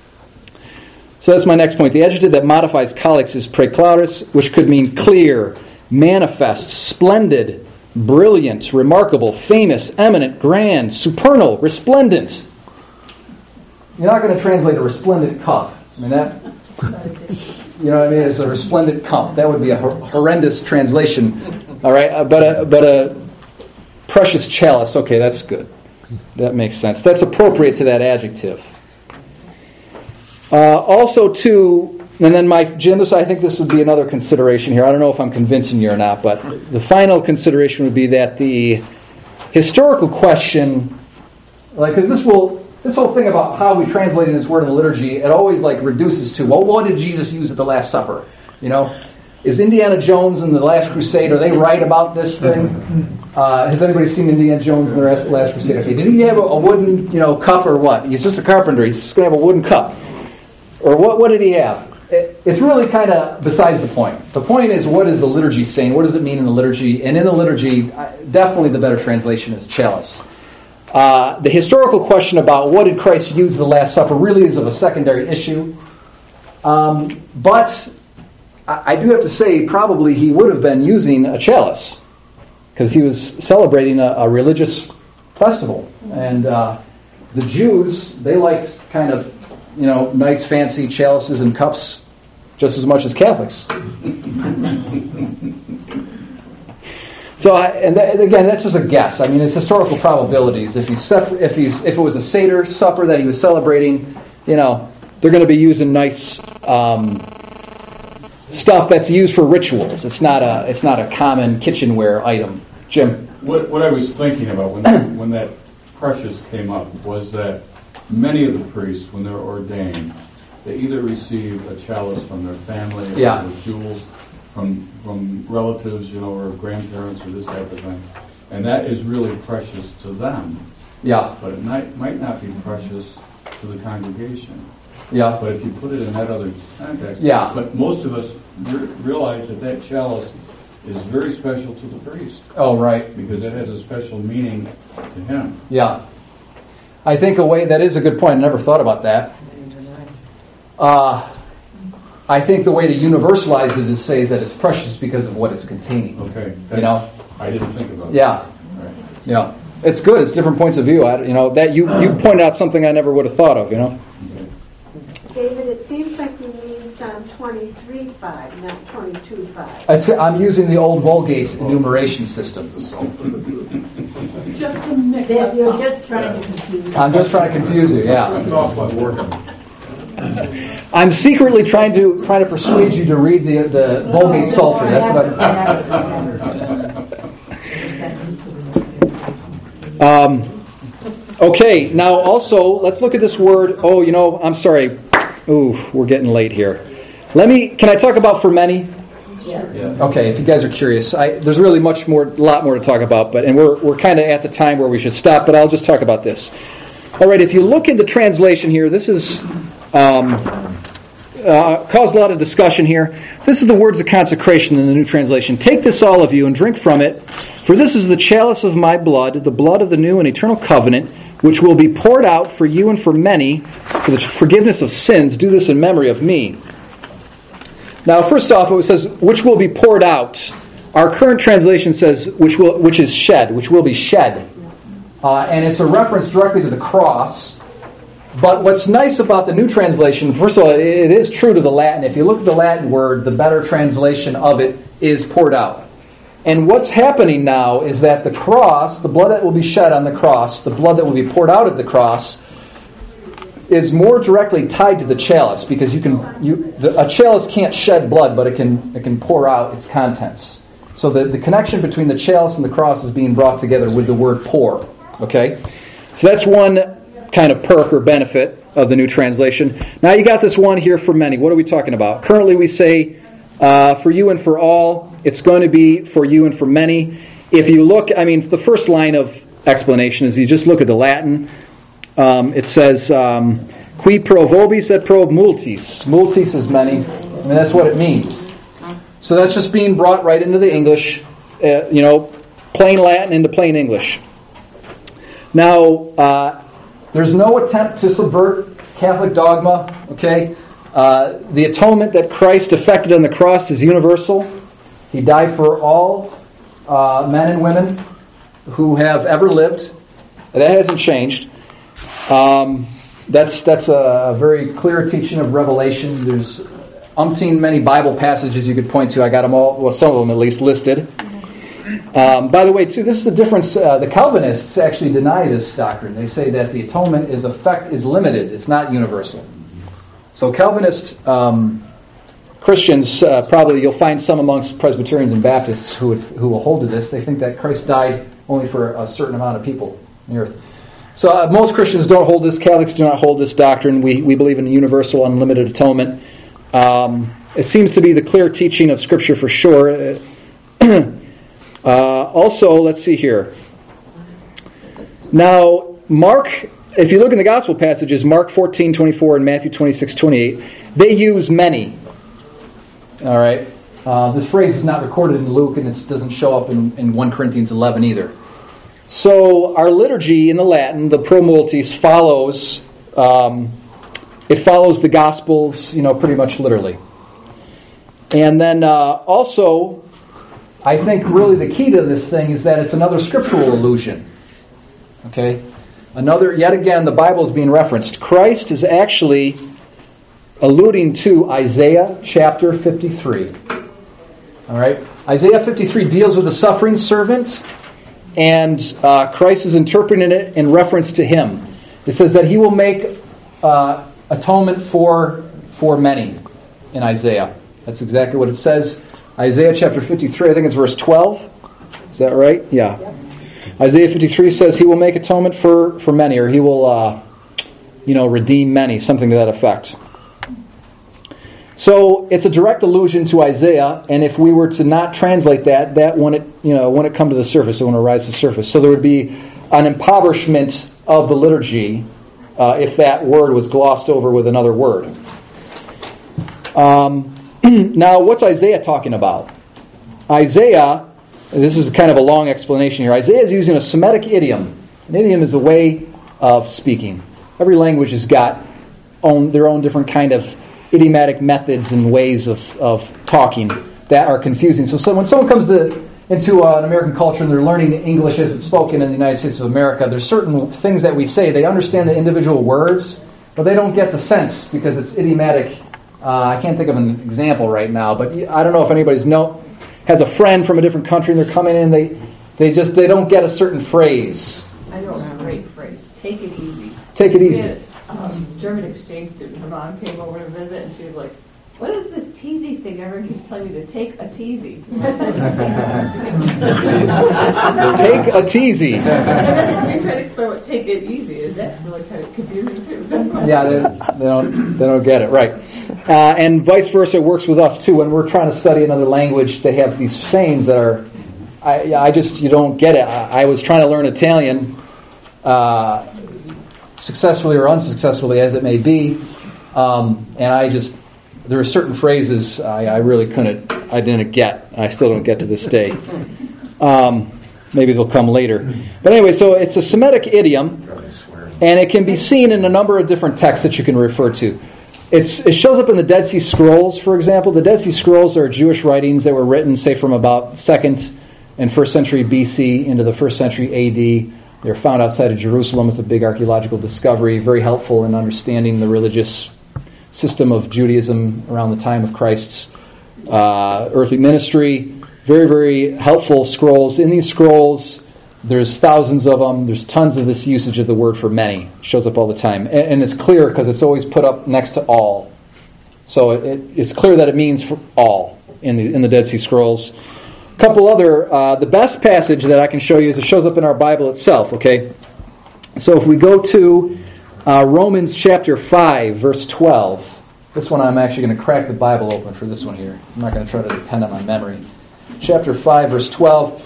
S1: So that's my next point. The adjective that modifies colics is praeclaris, which could mean clear, manifest, splendid, brilliant, remarkable, famous, eminent, grand, supernal, resplendent. You're not going to translate a resplendent cup. I mean, that, you know what I mean? It's a resplendent cup. That would be a horrendous translation. All right? Uh, but, a, but a precious chalice, okay, that's good. That makes sense. That's appropriate to that adjective. Uh, also, too, and then my, Jim, this, I think this would be another consideration here. I don't know if I'm convincing you or not, but the final consideration would be that the historical question, like, because this will, this whole thing about how we translate this word in the liturgy, it always like reduces to, well, what did Jesus use at the Last Supper? You know, is Indiana Jones and the Last Crusade, are they right about this thing? Uh, has anybody seen Indiana Jones and the Last, Last Crusade? Okay, did he have a, a wooden, you know, cup or what? He's just a carpenter. He's just going to have a wooden cup. Or what? What did he have? It's really kind of besides the point. The point is, what is the liturgy saying? What does it mean in the liturgy? And in the liturgy, definitely the better translation is chalice. Uh, the historical question about what did Christ use the Last Supper really is of a secondary issue. Um, but I, I do have to say, probably he would have been using a chalice because he was celebrating a, a religious festival. And uh, the Jews, they liked kind of, you know, nice fancy chalices and cups just as much as Catholics. So, I, and, that, and again, that's just a guess. I mean, it's historical probabilities. If he's separ- if he's if it was a Seder supper that he was celebrating, you know, they're going to be using nice um, stuff that's used for rituals. It's not a it's not a common kitchenware item. Jim,
S6: what what I was thinking about when when that precious came up was that many of the priests, when they're ordained, they either receive a chalice from their family, or
S1: Yeah.
S6: with jewels from from relatives, you know, or grandparents, or this type of thing, and that is really precious to them.
S1: Yeah.
S6: But it might might not be precious to the congregation.
S1: Yeah.
S6: But if you put it in that other context,
S1: Yeah.
S6: But most of us re- realize that that chalice is very special to the priest.
S1: Oh, right.
S6: Because it has a special meaning to him.
S1: Yeah. I think a way, that is a good point. I never thought about that. Uh, I think the way to universalize it is say is that it's precious because of what it's containing.
S6: Okay.
S1: You know?
S6: I didn't think about
S1: Yeah.
S6: that. Right.
S1: Yeah. It's good. It's different points of view. I, you know, that you, you pointed out something I never would have thought of, you know?
S6: Okay.
S7: David, it seems like you mean Psalm twenty-three five, not twenty-two five.
S1: I- I'm using the old Vulgate enumeration system.
S4: Just to mix
S3: That
S4: up
S3: you're
S4: some.
S3: just trying to confuse.
S1: I'm just trying to confuse you, yeah.
S10: It's awful working.
S1: I'm secretly trying to trying to persuade you to read the the Vulgate Psalter. That's what I'm. Um, okay, now also let's look at this word. Oh, you know, I'm sorry. Ooh, we're getting late here. Let me. Can I talk about for many?
S3: Yeah.
S1: Okay, if you guys are curious, I, there's really much more, a lot more to talk about, but and we're we're kind of at the time where we should stop. But I'll just talk about this. All right, if you look at the translation here, this is. Um, uh, caused a lot of discussion here. This is the words of consecration in the New Translation. Take this, all of you, and drink from it, for this is the chalice of my blood, the blood of the new and eternal covenant, which will be poured out for you and for many for the forgiveness of sins. Do this in memory of me. Now, first off, it says, which will be poured out. Our current translation says, which will, which is shed, which will be shed. Uh, and it's a reference directly to the cross. But what's nice about the New Translation, first of all, it is true to the Latin. If you look at the Latin word, the better translation of it is poured out. And what's happening now is that the cross, the blood that will be shed on the cross, the blood that will be poured out at the cross, is more directly tied to the chalice, because you can, you, the, a chalice can't shed blood, but it can it can pour out its contents. So the, the connection between the chalice and the cross is being brought together with the word pour. Okay, so that's one kind of perk or benefit of the New Translation. Now you got this one here for many. What are we talking about? Currently we say uh, for you and for all. It's going to be for you and for many. If you look, I mean, the first line of explanation is you just look at the Latin. Um, it says, um, qui pro vobis et pro multis. Multis is many. I mean, that's what it means. So that's just being brought right into the English, uh, you know, plain Latin into plain English. Now, uh, there's no attempt to subvert Catholic dogma, okay? Uh, the atonement that Christ effected on the cross is universal. He died for all uh, men and women who have ever lived. That hasn't changed. Um, that's that's a, a very clear teaching of Revelation. There's umpteen many Bible passages you could point to. I got them all, well, some of them at least listed. Um, by the way, too, this is the difference. Uh, the Calvinists actually deny this doctrine. They say that the atonement is effect is limited. It's not universal. So Calvinist um, Christians, uh, probably you'll find some amongst Presbyterians and Baptists who would, who will hold to this. They think that Christ died only for a certain amount of people on the earth. So uh, most Christians don't hold this. Catholics do not hold this doctrine. We we believe in universal, unlimited atonement. Um, it seems to be the clear teaching of Scripture for sure. Uh, also, let's see here. Now, Mark, if you look in the gospel passages, Mark fourteen twenty-four and Matthew twenty-six twenty-eight, they use many. All right? Uh, this phrase is not recorded in Luke, and it doesn't show up in, in First Corinthians eleven either. So our liturgy in the Latin, the pro multis, follows, um, it follows the Gospels, you know, pretty much literally. And then uh, also, I think really the key to this thing is that it's another scriptural allusion. Okay? Another, yet again, the Bible is being referenced. Christ is actually alluding to Isaiah chapter fifty-three. All right? Isaiah fifty-three deals with the suffering servant, and uh, Christ is interpreting it in reference to him. It says that he will make uh, atonement for, for many in Isaiah. That's exactly what it says. Isaiah chapter fifty-three, I think it's verse twelve. Is that right? Yeah. Isaiah fifty-three says he will make atonement for, for many, or he will, uh, you know, redeem many, something to that effect. So it's a direct allusion to Isaiah, and if we were to not translate that, that when it, you know, when it come to the surface, it wouldn't rise to the surface. So there would be an impoverishment of the liturgy uh, if that word was glossed over with another word. Um, now, what's Isaiah talking about? Isaiah, this is kind of a long explanation here. Isaiah is using a Semitic idiom. An idiom is a way of speaking. Every language has got own, their own different kind of idiomatic methods and ways of, of talking that are confusing. So, so when someone comes to, into uh, an American culture and they're learning English as it's spoken in the United States of America, there's certain things that we say. They understand the individual words, but they don't get the sense because it's idiomatic. Uh, I can't think of an example right now, but I don't know if anybody's know has a friend from a different country and they're coming in. They they just they don't get a certain phrase.
S11: I know a great phrase. Take it easy.
S1: Take it easy.
S11: We had a um, German exchange student. Her mom came over to visit, and she was like, "What is this teasy thing? Everyone keeps telling me to take a teasy."
S1: Take a teasy.
S11: And then we try to explain what "take it easy" is. That's really kind of confusing too. So.
S1: Yeah, they, they don't they don't get it right. Uh, and vice versa, it works with us too. When we're trying to study another language, they have these sayings that are, I, I just, you don't get it. I, I was trying to learn Italian, uh, successfully or unsuccessfully as it may be, um, and I just, there are certain phrases I, I really couldn't, I didn't get. I still don't get to this day. Um, maybe they'll come later. But anyway, so it's a Semitic idiom, and it can be seen in a number of different texts that you can refer to. It's, it shows up in the Dead Sea Scrolls, for example. The Dead Sea Scrolls are Jewish writings that were written, say, from about second and first century B C into the first century A D. They're found outside of Jerusalem. It's a big archaeological discovery, very helpful in understanding the religious system of Judaism around the time of Christ's uh, earthly ministry. Very, very helpful scrolls. In these scrolls, there's thousands of them. There's tons of this usage of the word for many. It shows up all the time. And, and it's clear because it's always put up next to all. So it, it's clear that it means for all in the in the Dead Sea Scrolls. A couple other, uh, the best passage that I can show you is it shows up in our Bible itself, okay? So if we go to uh, Romans chapter five, verse twelve. This one I'm actually going to crack the Bible open for this one here. I'm not going to try to depend on my memory. Chapter five, verse twelve.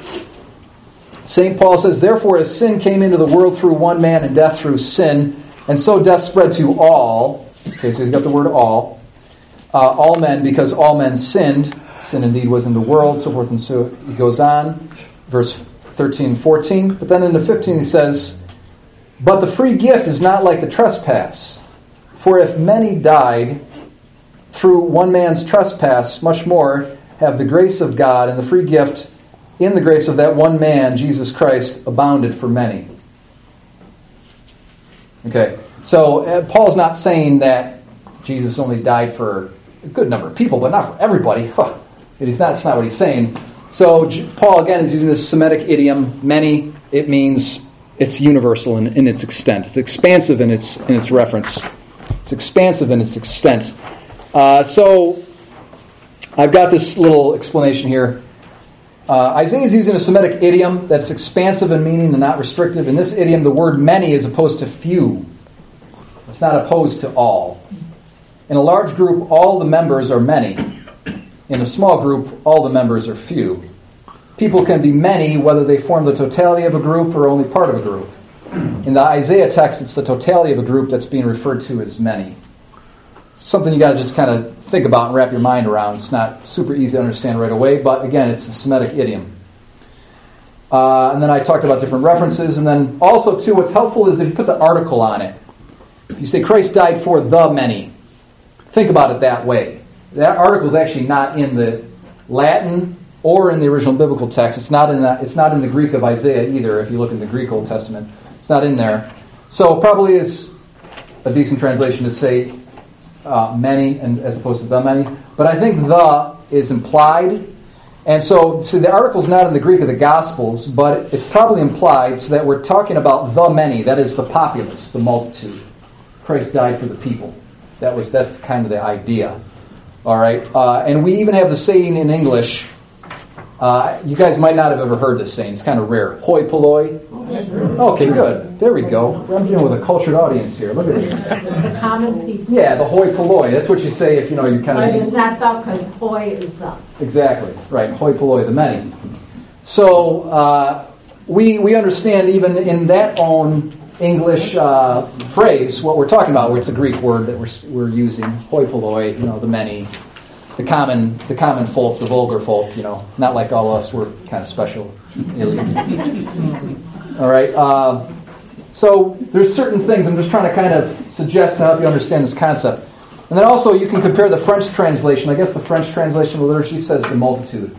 S1: Saint Paul says, "Therefore, as sin came into the world through one man, and death through sin, and so death spread to all." Okay, so he's got the word all. Uh, all men, because all men sinned. Sin indeed was in the world, so forth and so he goes on. Verse thirteen and fourteen. But then in the fifteen he says, "But the free gift is not like the trespass. For if many died through one man's trespass, much more have the grace of God and the free gift in the grace of that one man, Jesus Christ, abounded for many." Okay, so uh, Paul's not saying that Jesus only died for a good number of people, but not for everybody. Huh. It is not, that's not what he's saying. So J- Paul, again, is using this Semitic idiom, many. It means it's universal in, in its extent. It's expansive in its in its reference. It's expansive in its extent. Uh, so I've got this little explanation here. Uh, Isaiah is using a Semitic idiom that's expansive in meaning and not restrictive. In this idiom, the word many is opposed to few. It's not opposed to all. In a large group, all the members are many. In a small group, all the members are few. People can be many whether they form the totality of a group or only part of a group. In the Isaiah text, it's the totality of a group that's being referred to as many. Something you got to just kind of think about and wrap your mind around. It's not super easy to understand right away, but again, it's a Semitic idiom. Uh, and then I talked about different references, and then also, too, what's helpful is if you put the article on it. If you say Christ died for the many, think about it that way. That article is actually not in the Latin or in the original biblical text. It's not in the, it's not in the Greek of Isaiah either, if you look in the Greek Old Testament. It's not in there. So it probably is a decent translation to say Uh, many, and as opposed to the many. But I think the is implied. And so, see, the article's not in the Greek of the Gospels, but it's probably implied so that we're talking about the many. That is the populace, the multitude. Christ died for the people. That was That's kind of the idea. All right? Uh, and we even have the saying in English, Uh, you guys might not have ever heard this saying. It's kind of rare. Hoi polloi. Okay, good. There we go. I'm dealing with a cultured audience here. Look at this.
S3: The common people.
S1: Yeah, the hoi polloi. That's what you say if you know you kind
S3: But
S1: of.
S3: it's not the, because hoi is the.
S1: Exactly right. Hoi polloi, the many. So uh, we we understand even in that own English uh, phrase what we're talking about, where it's a Greek word that we're we're using. Hoi polloi. You know, the many. The common, the common folk, the vulgar folk, you know, not like all of us. We're kind of special. All right. Uh, so there's certain things I'm just trying to kind of suggest to help you understand this concept, and then also you can compare the French translation. I guess the French translation of liturgy says the multitude.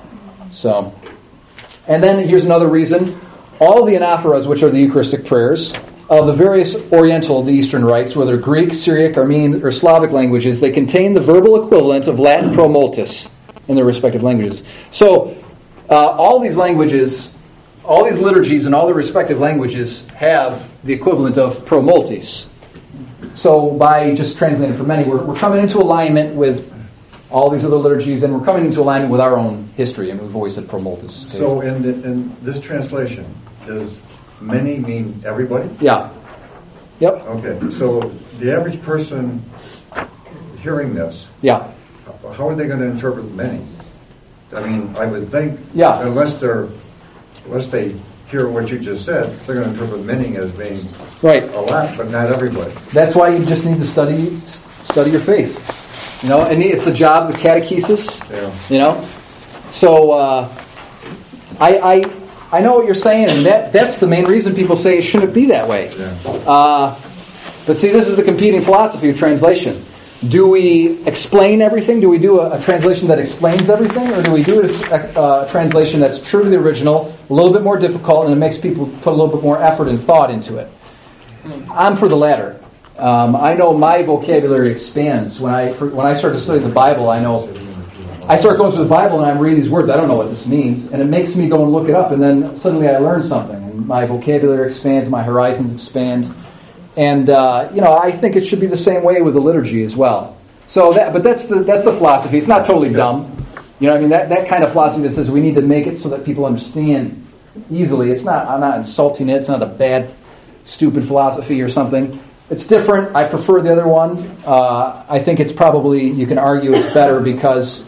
S1: So, and then here's another reason: all the anaphoras, which are the Eucharistic prayers, of the various Oriental, the Eastern rites, whether Greek, Syriac, Armenian, or Slavic languages, they contain the verbal equivalent of Latin pro multis in their respective languages. So, uh, all these languages, all these liturgies in all their respective languages have the equivalent of pro multis. So, by just translating for many, we're, we're coming into alignment with all these other liturgies, and we're coming into alignment with our own history, and we've always said pro multis. Okay?
S10: So, in, the, in this translation, is many mean everybody?
S1: Yeah. Yep.
S10: Okay, so the average person hearing this,
S1: yeah,
S10: how are they going to interpret many? I mean, I would think,
S1: yeah.
S10: unless they're, unless they hear what you just said, they're going to interpret many as being
S1: right.
S10: a lot, but not everybody.
S1: That's why you just need to study study your faith. You know, and it's the job of the catechesis.
S10: Yeah.
S1: You know, so uh, I. I I know what you're saying, and that, that's the main reason people say it shouldn't be that way.
S10: Yeah.
S1: Uh, but see, this is the competing philosophy of translation. Do we explain everything? Do we do a, a translation that explains everything? Or do we do a, a translation that's true to the original, a little bit more difficult, and it makes people put a little bit more effort and thought into it? I'm for the latter. Um, I know my vocabulary expands. When I for, when I start to study the Bible, I know... I start going through the Bible and I'm reading these words. I don't know what this means. And it makes me go and look it up. And then suddenly I learn something. And my vocabulary expands. My horizons expand. And, uh, you know, I think it should be the same way with the liturgy as well. So, that, but that's the that's the philosophy. It's not totally dumb. You know what I mean? That, that kind of philosophy that says we need to make it so that people understand easily. It's not, I'm not insulting it. It's not a bad, stupid philosophy or something. It's different. I prefer the other one. Uh, I think it's probably, you can argue it's better because...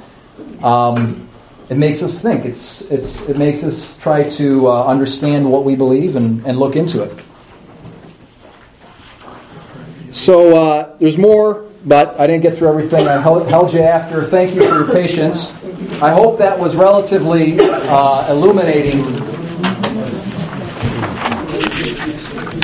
S1: Um, it makes us think. It's it's it makes us try to uh, understand what we believe and, and look into it. So uh, there's more, but I didn't get through everything. I held, held you after. Thank you for your patience. I hope that was relatively uh, illuminating